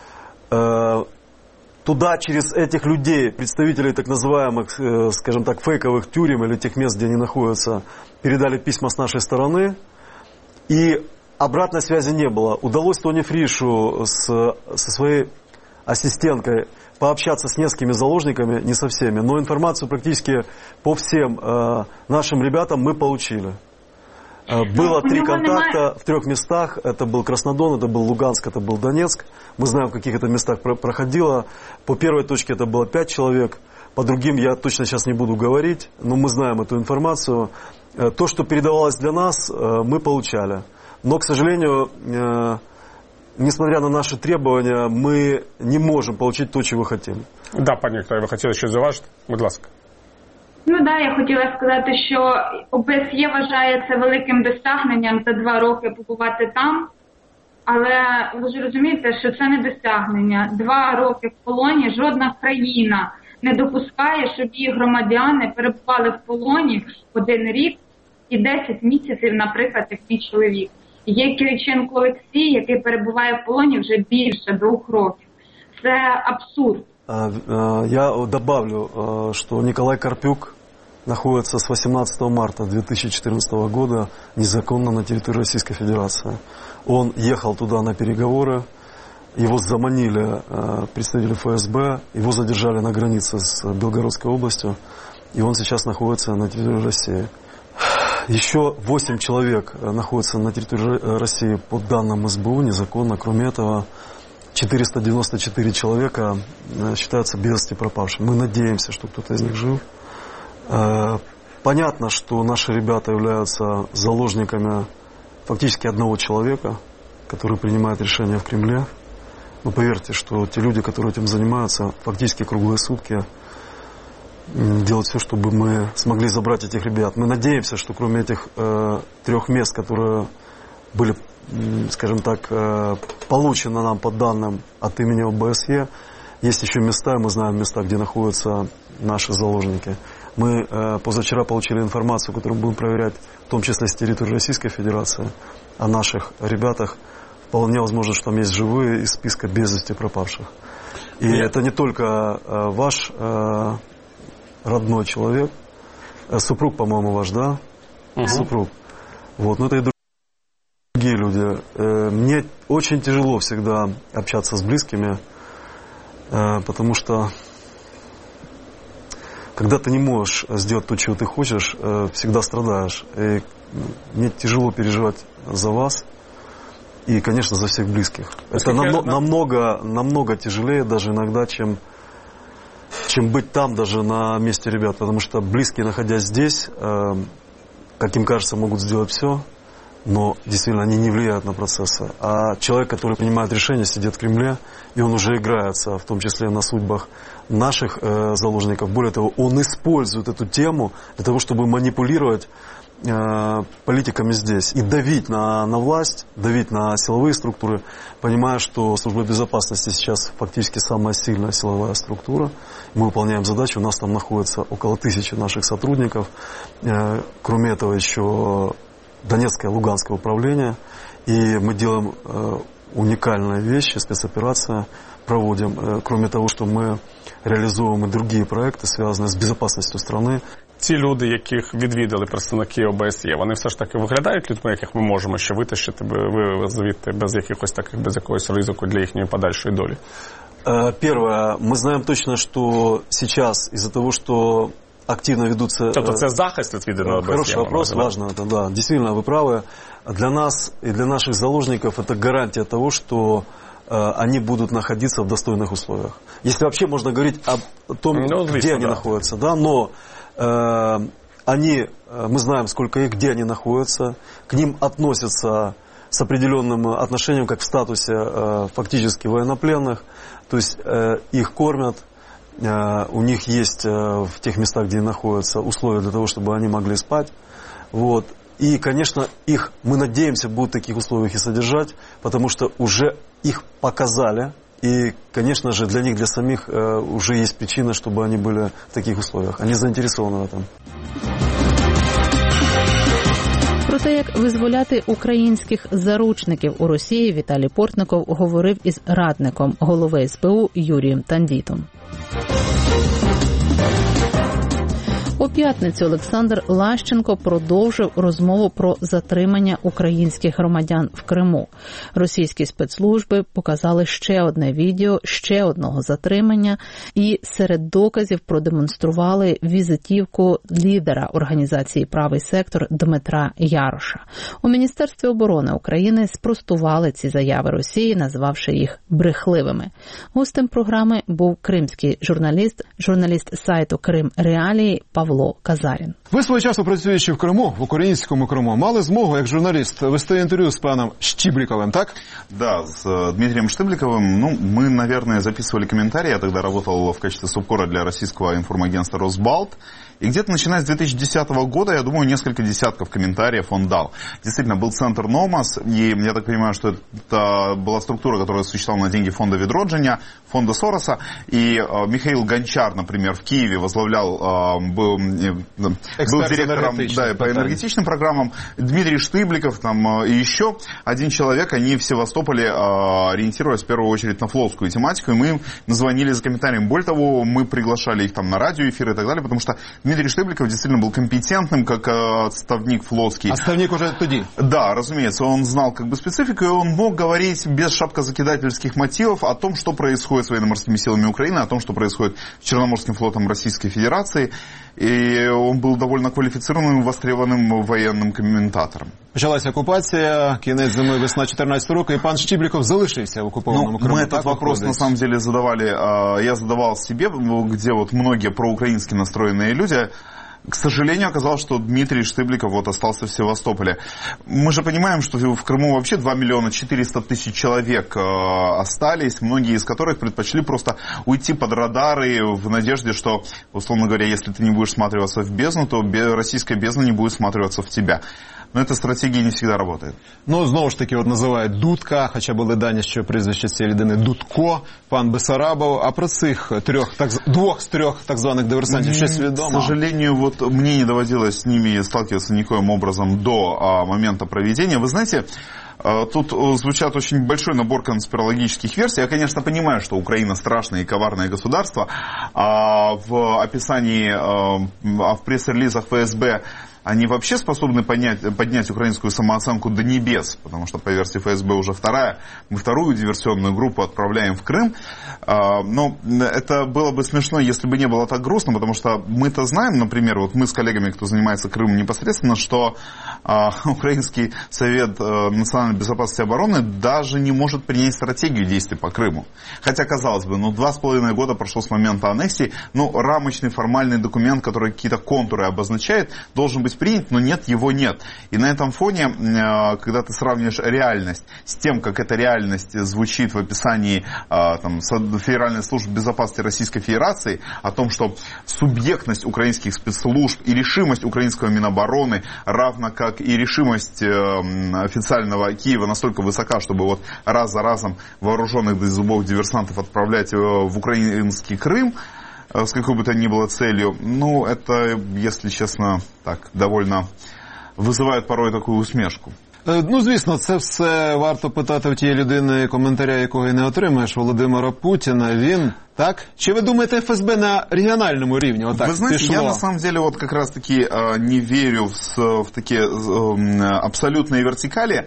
Speaker 15: Туда через этих людей, представителей так называемых, скажем так, фейковых тюрем или тех мест, где они находятся, передали письма с нашей стороны. И обратной связи не было. Удалось Тони Фришу с, со своей ассистенткой пообщаться с несколькими заложниками, не со всеми, но информацию практически по всем э, нашим ребятам мы получили. Э, было три контакта в трех местах. Это был Краснодон, это был Луганск, это был Донецк. Мы знаем, в каких это местах про- проходило. По первой точке это было пять человек. По другим я точно сейчас не буду говорить, но мы знаем эту информацию. Э, то, что передавалось для нас, э, мы получали. Но, к сожалению, э, несмотря на наши требования, мы не можем получить то, чего хотим.
Speaker 17: Да, пані Вікторія, ви хотіли щось зауважити? Будь ласка.
Speaker 18: Ну так, да, я хотіла сказати, що ОБСЄ вважає це великим досягненням за два роки побувати там, але ви ж розумієте, що це не досягнення. Два роки в полоні жодна країна не допускає, щоб її громадяни перебували в полоні один рік і десять місяців, наприклад, як мій чоловік. Є Кириченко Олексій, який перебуває в полоні вже більше двох років. Це абсурд.
Speaker 15: Я добавлю, что Николай Карпюк находится с восемнадцатого марта две тысячи четырнадцатого года незаконно на территории Российской Федерации. Он ехал туда на переговоры, его заманили представители эф эс бэ, его задержали на границе с Белгородской областью, и он сейчас находится на территории России. Еще восемь человек находятся на территории России по данным эс бэ у незаконно. Кроме этого, четыреста девяносто четыре человека считаются без вести пропавшими. Мы надеемся, что кто-то из них жив. Понятно, что наши ребята являются заложниками фактически одного человека, который принимает решения в Кремле. Но поверьте, что те люди, которые этим занимаются, фактически круглые сутки делать все, чтобы мы смогли забрать этих ребят. Мы надеемся, что кроме этих э, трех мест, которые были, скажем так, э, получены нам по данным от имени ОБСЕ, есть еще места, мы знаем места, где находятся наши заложники. Мы э, позавчера получили информацию, которую будем проверять, в том числе с территории Российской Федерации, о наших ребятах. Вполне возможно, что там есть живые из списка без вести пропавших. И Нет. это не только э, ваш э, родной человек, супруг, по-моему, ваш, да? Uh-huh. Супруг. Вот, но это и другие люди. Мне очень тяжело всегда общаться с близкими, потому что когда ты не можешь сделать то, чего ты хочешь, всегда страдаешь. И мне тяжело переживать за вас, и, конечно, за всех близких. Это намно, намного, намного тяжелее даже иногда, чем, чем быть там даже на месте ребят, потому что близкие, находясь здесь, э, как им кажется, могут сделать все, но действительно они не влияют на процессы. А человек, который принимает решения, сидит в Кремле, и он уже играется, в том числе на судьбах наших э, заложников. Более того, он использует эту тему для того, чтобы манипулировать э, политиками здесь и давить на, на власть, давить на силовые структуры, понимая, что служба безопасности сейчас фактически самая сильная силовая структура. Мы выполняем задачу, у нас там находится около тысячи наших сотрудников. Э, кроме этого еще Донецкое и Луганское управление, и мы делаем э, уникальные вещи, спецоперация проводим, э, кроме того, что мы реализуємо і другие проекти, зв'язані з безпечністю країни.
Speaker 17: Ці люди, яких відвідали представники ОБСЄ, вони все ж таки виглядають людьми, яких ми можемо ще витащити ви звідти без якихось таких, без якогось ризику для їхньої подальшої долі?
Speaker 15: Первое, мы знаем точно, что сейчас из-за того, что активно ведутся...
Speaker 17: Тобто це захист відвіданого ОБСЄ?
Speaker 15: Хороший вопрос, важно это, да. Действительно, вы правы. Для нас и для наших заложников это гарантия того, что э, они будут находиться в достойных условиях. Если вообще можно говорить о том, ну, где лично, они да. находятся, да, но э, они, мы знаем, сколько их, где они находятся, к ним относятся с определенным отношением, как в статусе э, фактически военнопленных, то есть э, их кормят, у них есть в тех местах, где они находятся, условия для того, чтобы они могли спать. Вот. И, конечно, их, мы надеемся, будут в таких условиях и содержать, потому что уже их показали. И, конечно же, для них, для самих уже есть причина, чтобы они были в таких условиях. Они заинтересованы в этом.
Speaker 1: Про те, як визволяти українських заручників у Росії, Віталій Портников говорив із радником голови ес бе у Юрієм Тандітом. У п'ятницю Олександр Лащенко продовжив розмову про затримання українських громадян в Криму. Російські спецслужби показали ще одне відео, ще одного затримання і серед доказів продемонстрували візитівку лідера організації «Правий сектор» Дмитра Яроша. У Міністерстві оборони України спростували ці заяви Росії, назвавши їх брехливими. Гостем програми був кримський журналіст, журналіст сайту «Крим Реалії» Павло Казарін.
Speaker 5: Ви свого часу, працюючи в Криму, в українському Криму, мали змогу, як журналіст, вести интервью с паном Штибликовым, так?
Speaker 16: Да, с Дмитрием Штибликовым. Ну, мы, наверное, записывали комментарии. Я тогда работал в качестве субкора для российского информагентства «Росбалт». И где-то начиная с две тысячи десятого года, я думаю, несколько десятков комментариев он дал. Действительно, был центр Номас, и я так понимаю, что это была структура, которая существовала на деньги фонда Відродження, фонда Сороса. И э, Михаил Гончар, например, в Киеве возглавлял, э, был, э, был директором да, по энергетичным программам. Дмитрий Штибликов там, э, и еще один человек, они в Севастополе э, ориентировались в первую очередь на флотскую тематику, и мы им звонили за комментарием. Более того, мы приглашали их там на радиоэфиры и так далее, потому что Дмитрий Штибликов действительно был компетентным, как э, отставник флотский.
Speaker 5: Отставник уже тоді?
Speaker 16: Да, разумеется, он знал как бы специфику, и он мог говорить без шапкозакидательских мотивов о том, что происходит с военно-морскими силами Украины, о том, что происходит с Черноморским флотом Российской Федерации. И он был довольно квалифицированным, востребованным военным комментатором.
Speaker 5: Почалась оккупация, кінець зими, весна чотирнадцятого року, и пан Штибликов залишився в оккупованном Крыму.
Speaker 16: Мы этот вопрос на самом деле задавали, я задавал себе, где вот многие проукраински настроенные люди. К сожалению, оказалось, что Дмитрий Штибликов вот остался в Севастополе. Мы же понимаем, что в Крыму вообще два миллиона четыреста тысяч человек остались, многие из которых предпочли просто уйти под радары в надежде, что, условно говоря, если ты не будешь всматриваться в бездну, то российская бездна не будет всматриваться в тебя. Но эта стратегия не всегда работает.
Speaker 5: Ну, знову ж таки, от називають Дудка, хоча були дані, що прізвище цієї людини Дудко, пан Бесарабов. А про цих трьох, так, двох з трьох так званих диверсантів щось відомо?
Speaker 16: К сожалению, вот мне не доводилось с ними сталкиваться никоим образом до а, момента проведения. Вы знаете, а, тут звучат очень большой набор конспирологических версий. Я, конечно, понимаю, что Украина страшное и коварное государство. А в описании, а, в пресс-релизах эф эс бэ они вообще способны поднять, поднять украинскую самооценку до небес, потому что, по версии эф эс бэ, уже вторая, мы вторую диверсионную группу отправляем в Крым. Но это было бы смешно, если бы не было так грустно, потому что мы-то знаем, например, вот мы с коллегами, кто занимается Крымом непосредственно, что Украинский совет национальной национальной безопасности и обороны даже не может принять стратегию действий по Крыму. Хотя, казалось бы, ну, два с половиной года прошло с момента аннексии, ну, рамочный формальный документ, который какие-то контуры обозначает, должен быть принят, но нет, его нет. И на этом фоне, когда ты сравниваешь реальность с тем, как эта реальность звучит в описании там, Федеральной службы безопасности Российской Федерации, о том, что субъектность украинских спецслужб и решимость украинского Минобороны, равно как и решимость официального Киева настолько высока, чтобы вот раз за разом вооруженных до зубов диверсантов отправлять в украинский Крым с какой бы то ни было целью, ну, это, если честно, так, довольно визиває порой таку усмішку.
Speaker 5: Ну, звісно, це все варто питати у тієї людини, коментаря якого не отримаєш, Володимира Путіна. Він, так? Чи ви думаете, эф эс бэ на региональном уровне вот так
Speaker 16: Вы знаете,
Speaker 5: пришло?
Speaker 16: Я на самом деле вот как раз-таки э, не верю в, в такие э, абсолютные вертикали,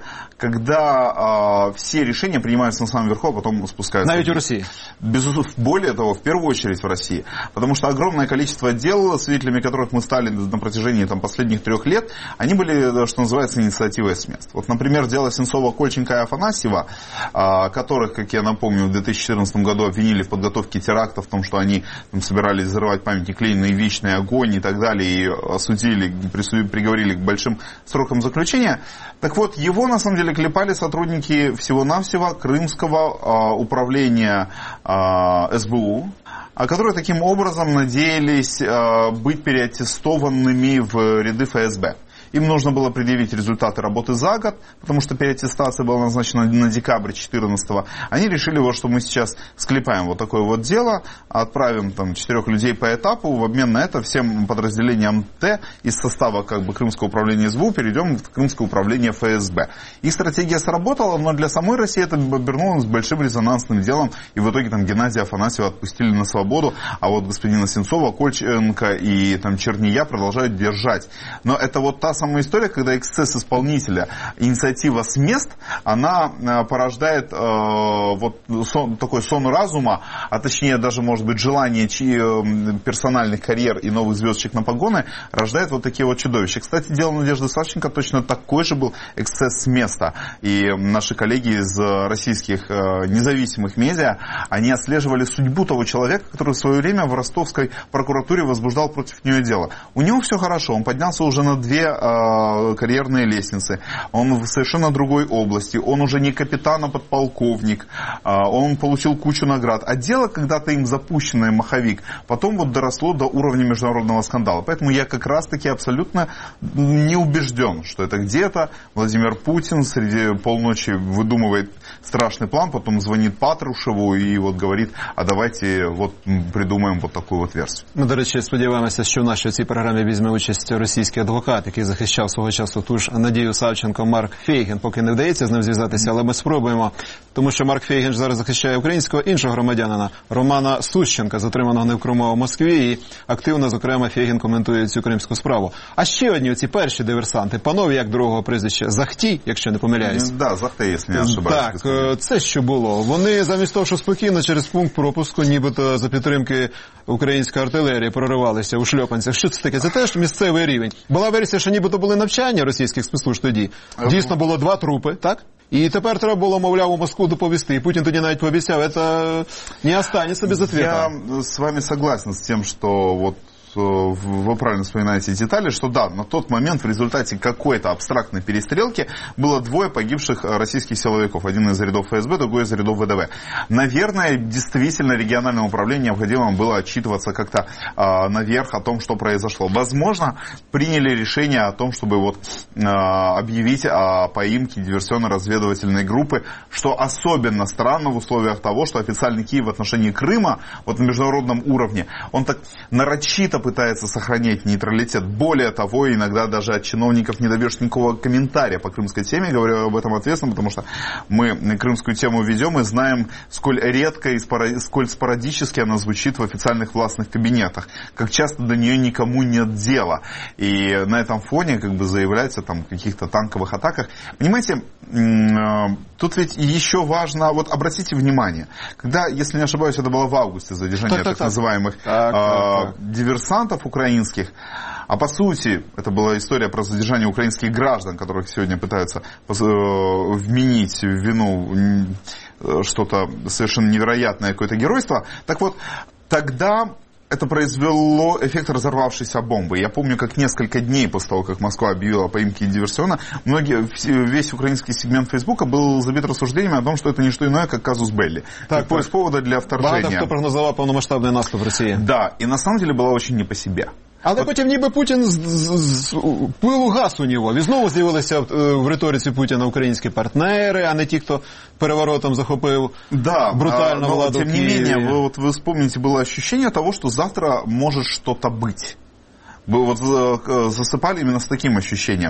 Speaker 16: когда э, все решения принимаются на самом верху, а потом спускаются.
Speaker 5: Навіть в России?
Speaker 16: Безусловно, более того, в первую очередь в России. Потому что огромное количество дел, свидетелями которых мы стали на протяжении там, последних трех лет, они были, что называется, инициативой с мест. Вот, например, дело Сенцова, Кольченко и Афанасьева, э, которых, как я напомню, в две тысячи четырнадцатом году обвинили в подготовке терактов, в том, что они там, собирались взрывать памятник Ленина и вечный огонь и так далее, и осудили, приговорили к большим срокам заключения. Так вот, его на самом деле клепали сотрудники всего-навсего Крымского э, управления э, эс бэ у, которые таким образом надеялись э, быть переаттестованными в ряды эф эс бэ. Им нужно было предъявить результаты работы за год, потому что переаттестация была назначена на декабрь две тысячи четырнадцатого. Они решили, вот, что мы сейчас склепаем вот такое вот дело, отправим там четырех людей по этапу, в обмен на это всем подразделениям Т из состава как бы Крымского управления эс бэ у перейдем в Крымское управление эф эс бэ. Их стратегия сработала, но для самой России это обернулось большим резонансным делом, и в итоге там Геннадия Афанасьева отпустили на свободу, а вот господина Сенцова, Кольченко и там Черния продолжают держать. Но это вот та самая история, когда эксцесс исполнителя, инициатива с мест, она порождает э, вот сон, такой сон разума, а точнее даже, может быть, желание чьи, э, персональных карьер и новых звездочек на погоны, рождает вот такие вот чудовища. Кстати, дело Надежды Савченко точно такой же был эксцесс с места. И наши коллеги из российских э, независимых медиа, они отслеживали судьбу того человека, который в свое время в ростовской прокуратуре возбуждал против нее дело. У него все хорошо, он поднялся уже на две карьерные лестницы, он в совершенно другой области, он уже не капитан, а подполковник, он получил кучу наград. А дело, когда-то им запущенное, маховик, потом вот доросло до уровня международного скандала. Поэтому я как раз-таки абсолютно не убежден, что это где-то Владимир Путин среди полночи выдумывает страшный план, потом звонит Патрушеву и вот говорит, а давайте вот придумаем вот такую вот версию.
Speaker 5: Ми, до речі, сподіваємося, що в нашій цій програмі візьме участь російський адвокат, який захищав свого часу ту ж Надію Савченко, Марк Фейгін. Поки не вдається з ним зв'язатися, але ми спробуємо. Тому що Марк Фейгін зараз захищає українського іншого громадянина, Романа Сущенка, затриманого не в Криму, а в Москві. І активно, зокрема, Фейгін коментує цю кримську справу. А ще одні оці перші диверсанти, панове, як другого прізвища, Захтій, якщо не помиляюсь.
Speaker 16: Да, Захтій, якщо не ошибаюсь.
Speaker 5: Так, це що було? Вони замість того, що спокійно через пункт пропуску, нібито за підтримки української артилерії проривалися у шльопанцях. Що це таке? Це теж місцевий рівень. Була версія, що нібито були навчання російських спецслужб тоді. Дійсно було два трупи, так? І тепер треба було, мовляв, у Москву доповісти. І Путін тоді навіть пообіцяв, це не останется без ответа.
Speaker 16: Я с вами согласен с тем, что вот вы правильно вспоминаете детали, что да, на тот момент в результате какой-то абстрактной перестрелки было двое погибших российских силовиков. Один из рядов эф эс бэ, другой из рядов вэ дэ вэ. Наверное, действительно региональному управлению необходимо было отчитываться как-то э, наверх о том, что произошло. Возможно, приняли решение о том, чтобы вот, э, объявить о поимке диверсионно-разведывательной группы, что особенно странно в условиях того, что официальный Киев в отношении Крыма вот на международном уровне, он так нарочито пытается сохранять нейтралитет. Более того, иногда даже от чиновников не добьешь никакого комментария по крымской теме. Говорю об этом ответственно, потому что мы крымскую тему ведем и знаем, сколь редко и сколь спорадически она звучит в официальных властных кабинетах. Как часто до нее никому нет дела. И на этом фоне как бы заявляется там, о каких-то танковых атаках. Понимаете, тут ведь еще важно, вот обратите внимание, когда, если не ошибаюсь, это было в августе задержание так, так, так, так называемых так, так, так. диверсантов украинских, А по сути, это была история про задержание украинских граждан, которых сегодня пытаются вменить в вину что-то совершенно невероятное, какое-то геройство. Так вот, тогда это произвело эффект разорвавшейся бомбы. Я помню, как несколько дней после того, как Москва объявила о поимке диверсиона, многие, весь украинский сегмент Фейсбука был забит рассуждениями о том, что это не что иное, как казус Белли. Так, как поиск повода для вторжения.
Speaker 5: Багато хто прогнозував повномасштабний наступ Росії.
Speaker 16: Да, и на самом деле было очень не по себе.
Speaker 5: Але потім ніби Путін з, з, з пилу газ у нього. І знову з'явилися в риториці Путіна українські партнери, а не ті, хто переворотом захопив
Speaker 16: да,
Speaker 5: брутально
Speaker 16: но,
Speaker 5: владу
Speaker 16: тем не менее, вы, вот, вы вспомните, было ощущение того, что завтра может что-то быть. Вы вот засыпали именно с таким ощущением.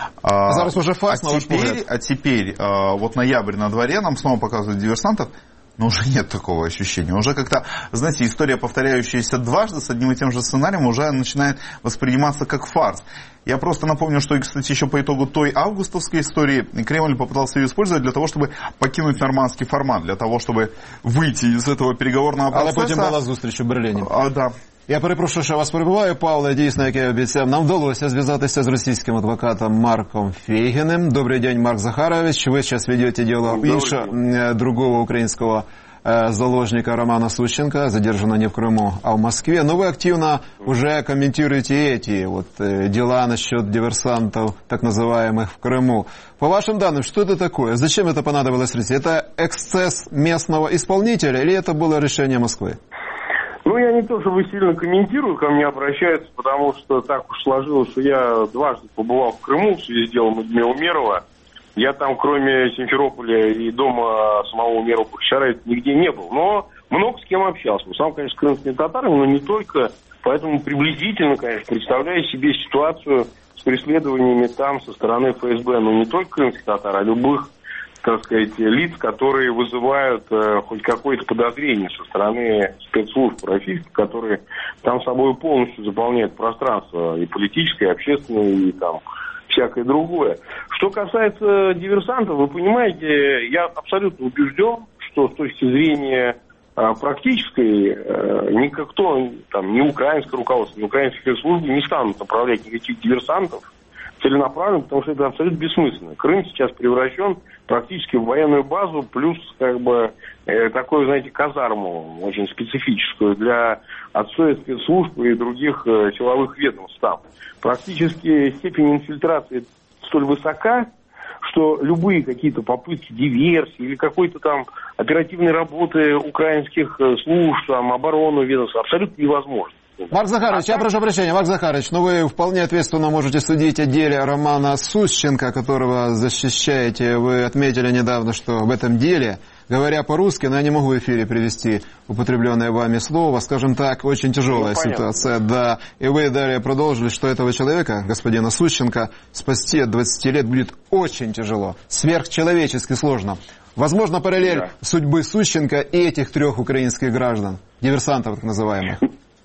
Speaker 5: А, зараз уже факт,
Speaker 16: а, теперь, а теперь, вот ноябрь на дворе, нам снова показывают диверсантов, но уже нет такого ощущения. Уже как-то, знаете, история, повторяющаяся дважды с одним и тем же сценарием, уже начинает восприниматься как фарс. Я просто напомню, что, кстати, еще по итогу той августовской истории Кремль попытался ее использовать для того, чтобы покинуть нормандский формат, для того, чтобы выйти из этого переговорного процесса.
Speaker 5: Але потім була зустріч у Берліні.
Speaker 16: А, да.
Speaker 5: Я перепрошую, що вас перебуваю, Павле. Дійсно, як я обіцяв, нам вдалося зв'язатися з російським адвокатом Марком Фейгиным. Добрый день, Марк Захарович. Вы сейчас ведете дело инша, другого украинского э, заложника Романа Сущенко, задержанного не в Крыму, а в Москве. Но вы активно уже комментируете эти вот, э, дела насчет диверсантов, так называемых, в Крыму. По вашим данным, что это такое? Зачем это понадобилось России? Это эксцесс местного исполнителя или это было решение Москвы?
Speaker 19: Ну, я не то чтобы сильно комментирую, ко мне обращаются, потому что так уж сложилось, что я дважды побывал в Крыму в связи с делом Эдмэ Умерова. Я там, кроме Симферополя и дома самого Умерова Бахчисарая, нигде не был. Но много с кем общался. Сам, конечно, с крымскими татарами, но не только. Поэтому приблизительно, конечно, представляю себе ситуацию с преследованиями там со стороны эф эс бэ. Но не только крымских татар, а любых, так сказать, лиц, которые вызывают э, хоть какое-то подозрение со стороны спецслужб российских, которые там собой полностью заполняют пространство и политическое, и общественное, и там всякое другое. Что касается диверсантов, вы понимаете, я абсолютно убежден, что с точки зрения э, практической э, никто, там, ни украинское руководство, ни украинские службы не станут направлять никаких диверсантов целенаправленно, потому что это абсолютно бессмысленно. Крым сейчас превращен практически в военную базу, плюс как бы э, такую, знаете, казарму очень специфическую для отсоев спецслужб и других э, силовых ведомств там. Практически степень инфильтрации столь высока, что любые какие-то попытки диверсии или какой-то там оперативной работы украинских служб, там, обороны ведомств абсолютно невозможно.
Speaker 5: Марк Захарович, я прошу прощения, Марк Захарович, но вы вполне ответственно можете судить о деле Романа Сущенко, которого защищаете. Вы отметили недавно, что в этом деле, говоря по-русски, но я не могу в эфире привести употребленное вами слово, скажем так, очень тяжелая ну, ситуация. Да. И вы далее продолжили, что этого человека, господина Сущенко, спасти от двадцати лет будет очень тяжело, сверхчеловечески сложно. Возможно, параллель да. судьбы Сущенко и этих трех украинских граждан, диверсантов так называемых.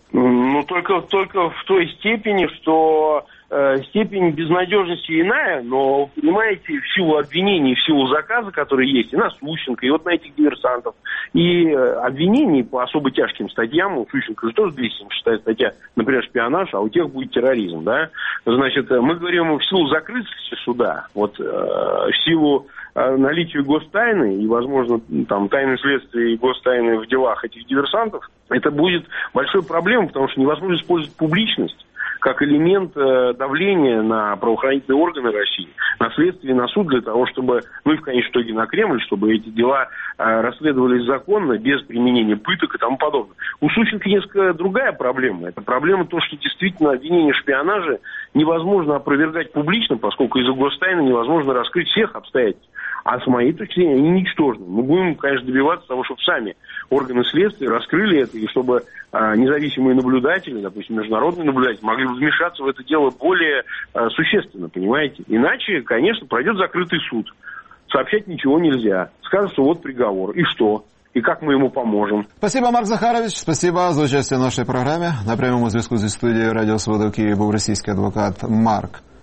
Speaker 19: Ну, только, только в той степени, что э, степень безнадежности иная, но, понимаете, в силу обвинений, в силу заказа, который есть, и на Сущенко, и вот на этих диверсантов, и э, обвинений по особо тяжким статьям, у Сущенко же тоже двести семьдесят шестая статья, например, шпионаж, а у тех будет терроризм, да? Значит, мы говорим в силу закрытости суда, вот э, в силу наличию гостайны и, возможно, там, тайны следствия и гостайны в делах этих диверсантов, это будет большой проблемой, потому что невозможно использовать публичность как элемент э, давления на правоохранительные органы России, на следствие, на суд, для того, чтобы, ну и в конечном итоге на Кремль, чтобы эти дела э, расследовались законно, без применения пыток и тому подобное. У Сущенко несколько другая проблема. Это проблема то, что действительно обвинение в шпионаже невозможно опровергать публично, поскольку из-за гостайны невозможно раскрыть всех обстоятельств. А с моей точки зрения они ничтожны. Мы будем, конечно, добиваться того, чтобы сами органы следствия раскрыли это, и чтобы а, независимые наблюдатели, допустим, международные наблюдатели, могли вмешаться в это дело более а, существенно, понимаете? Иначе, конечно, пройдет закрытый суд. Сообщать ничего нельзя. Скажут, что вот приговор. И что? И как мы ему поможем?
Speaker 5: Спасибо, Марк Захарович. Спасибо за участие в нашей программе. На прямому зв'язку зі студією Радіо Свобода в Києві був російський адвокат Марк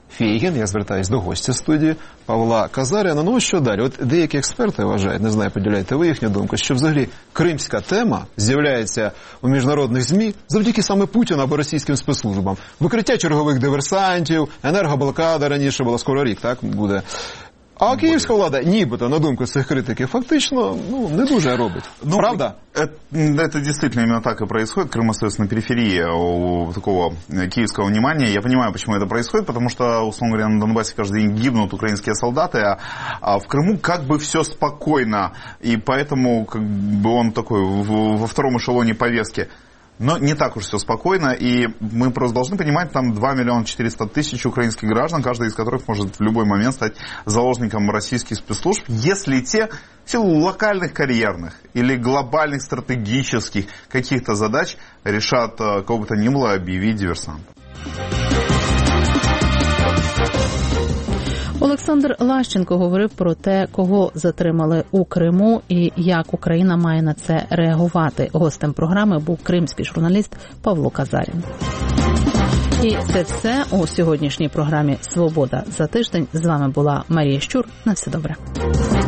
Speaker 5: Фейгін, я звертаюсь до гостя студії, Павла Казаряна. Ну, що далі? От деякі експерти вважають, не знаю, поділяєте ви їхню думку, що взагалі кримська тема з'являється у міжнародних ЗМІ завдяки саме Путіну або російським спецслужбам. Викриття чергових диверсантів, енергоблокада раніше була, скоро рік, так, буде. А київська влада, нібито, на думку цих критиків, фактично, ну, не дуже робить.
Speaker 16: Ну, правда? Это, это действительно именно так и происходит. Крым остается на периферии у такого киевского внимания. Я понимаю, почему это происходит, потому что, условно говоря, на Донбассе каждый день гибнут украинские солдаты, а, а в Крыму как бы все спокойно, и поэтому как бы он такой во втором эшелоне повестки. Но не так уж все спокойно, и мы просто должны понимать, там два миллиона четыреста тысяч украинских граждан, каждый из которых может в любой момент стать заложником российских спецслужб, если те в силу локальных карьерных или глобальных стратегических каких-то задач решат кого бы то ни было объявить диверсантом.
Speaker 1: Олександр Лащенко говорив про те, кого затримали у Криму і як Україна має на це реагувати. Гостем програми був кримський журналіст Павло Казарін. І це все у сьогоднішній програмі «Свобода за тиждень». З вами була Марія Щур. На все добре.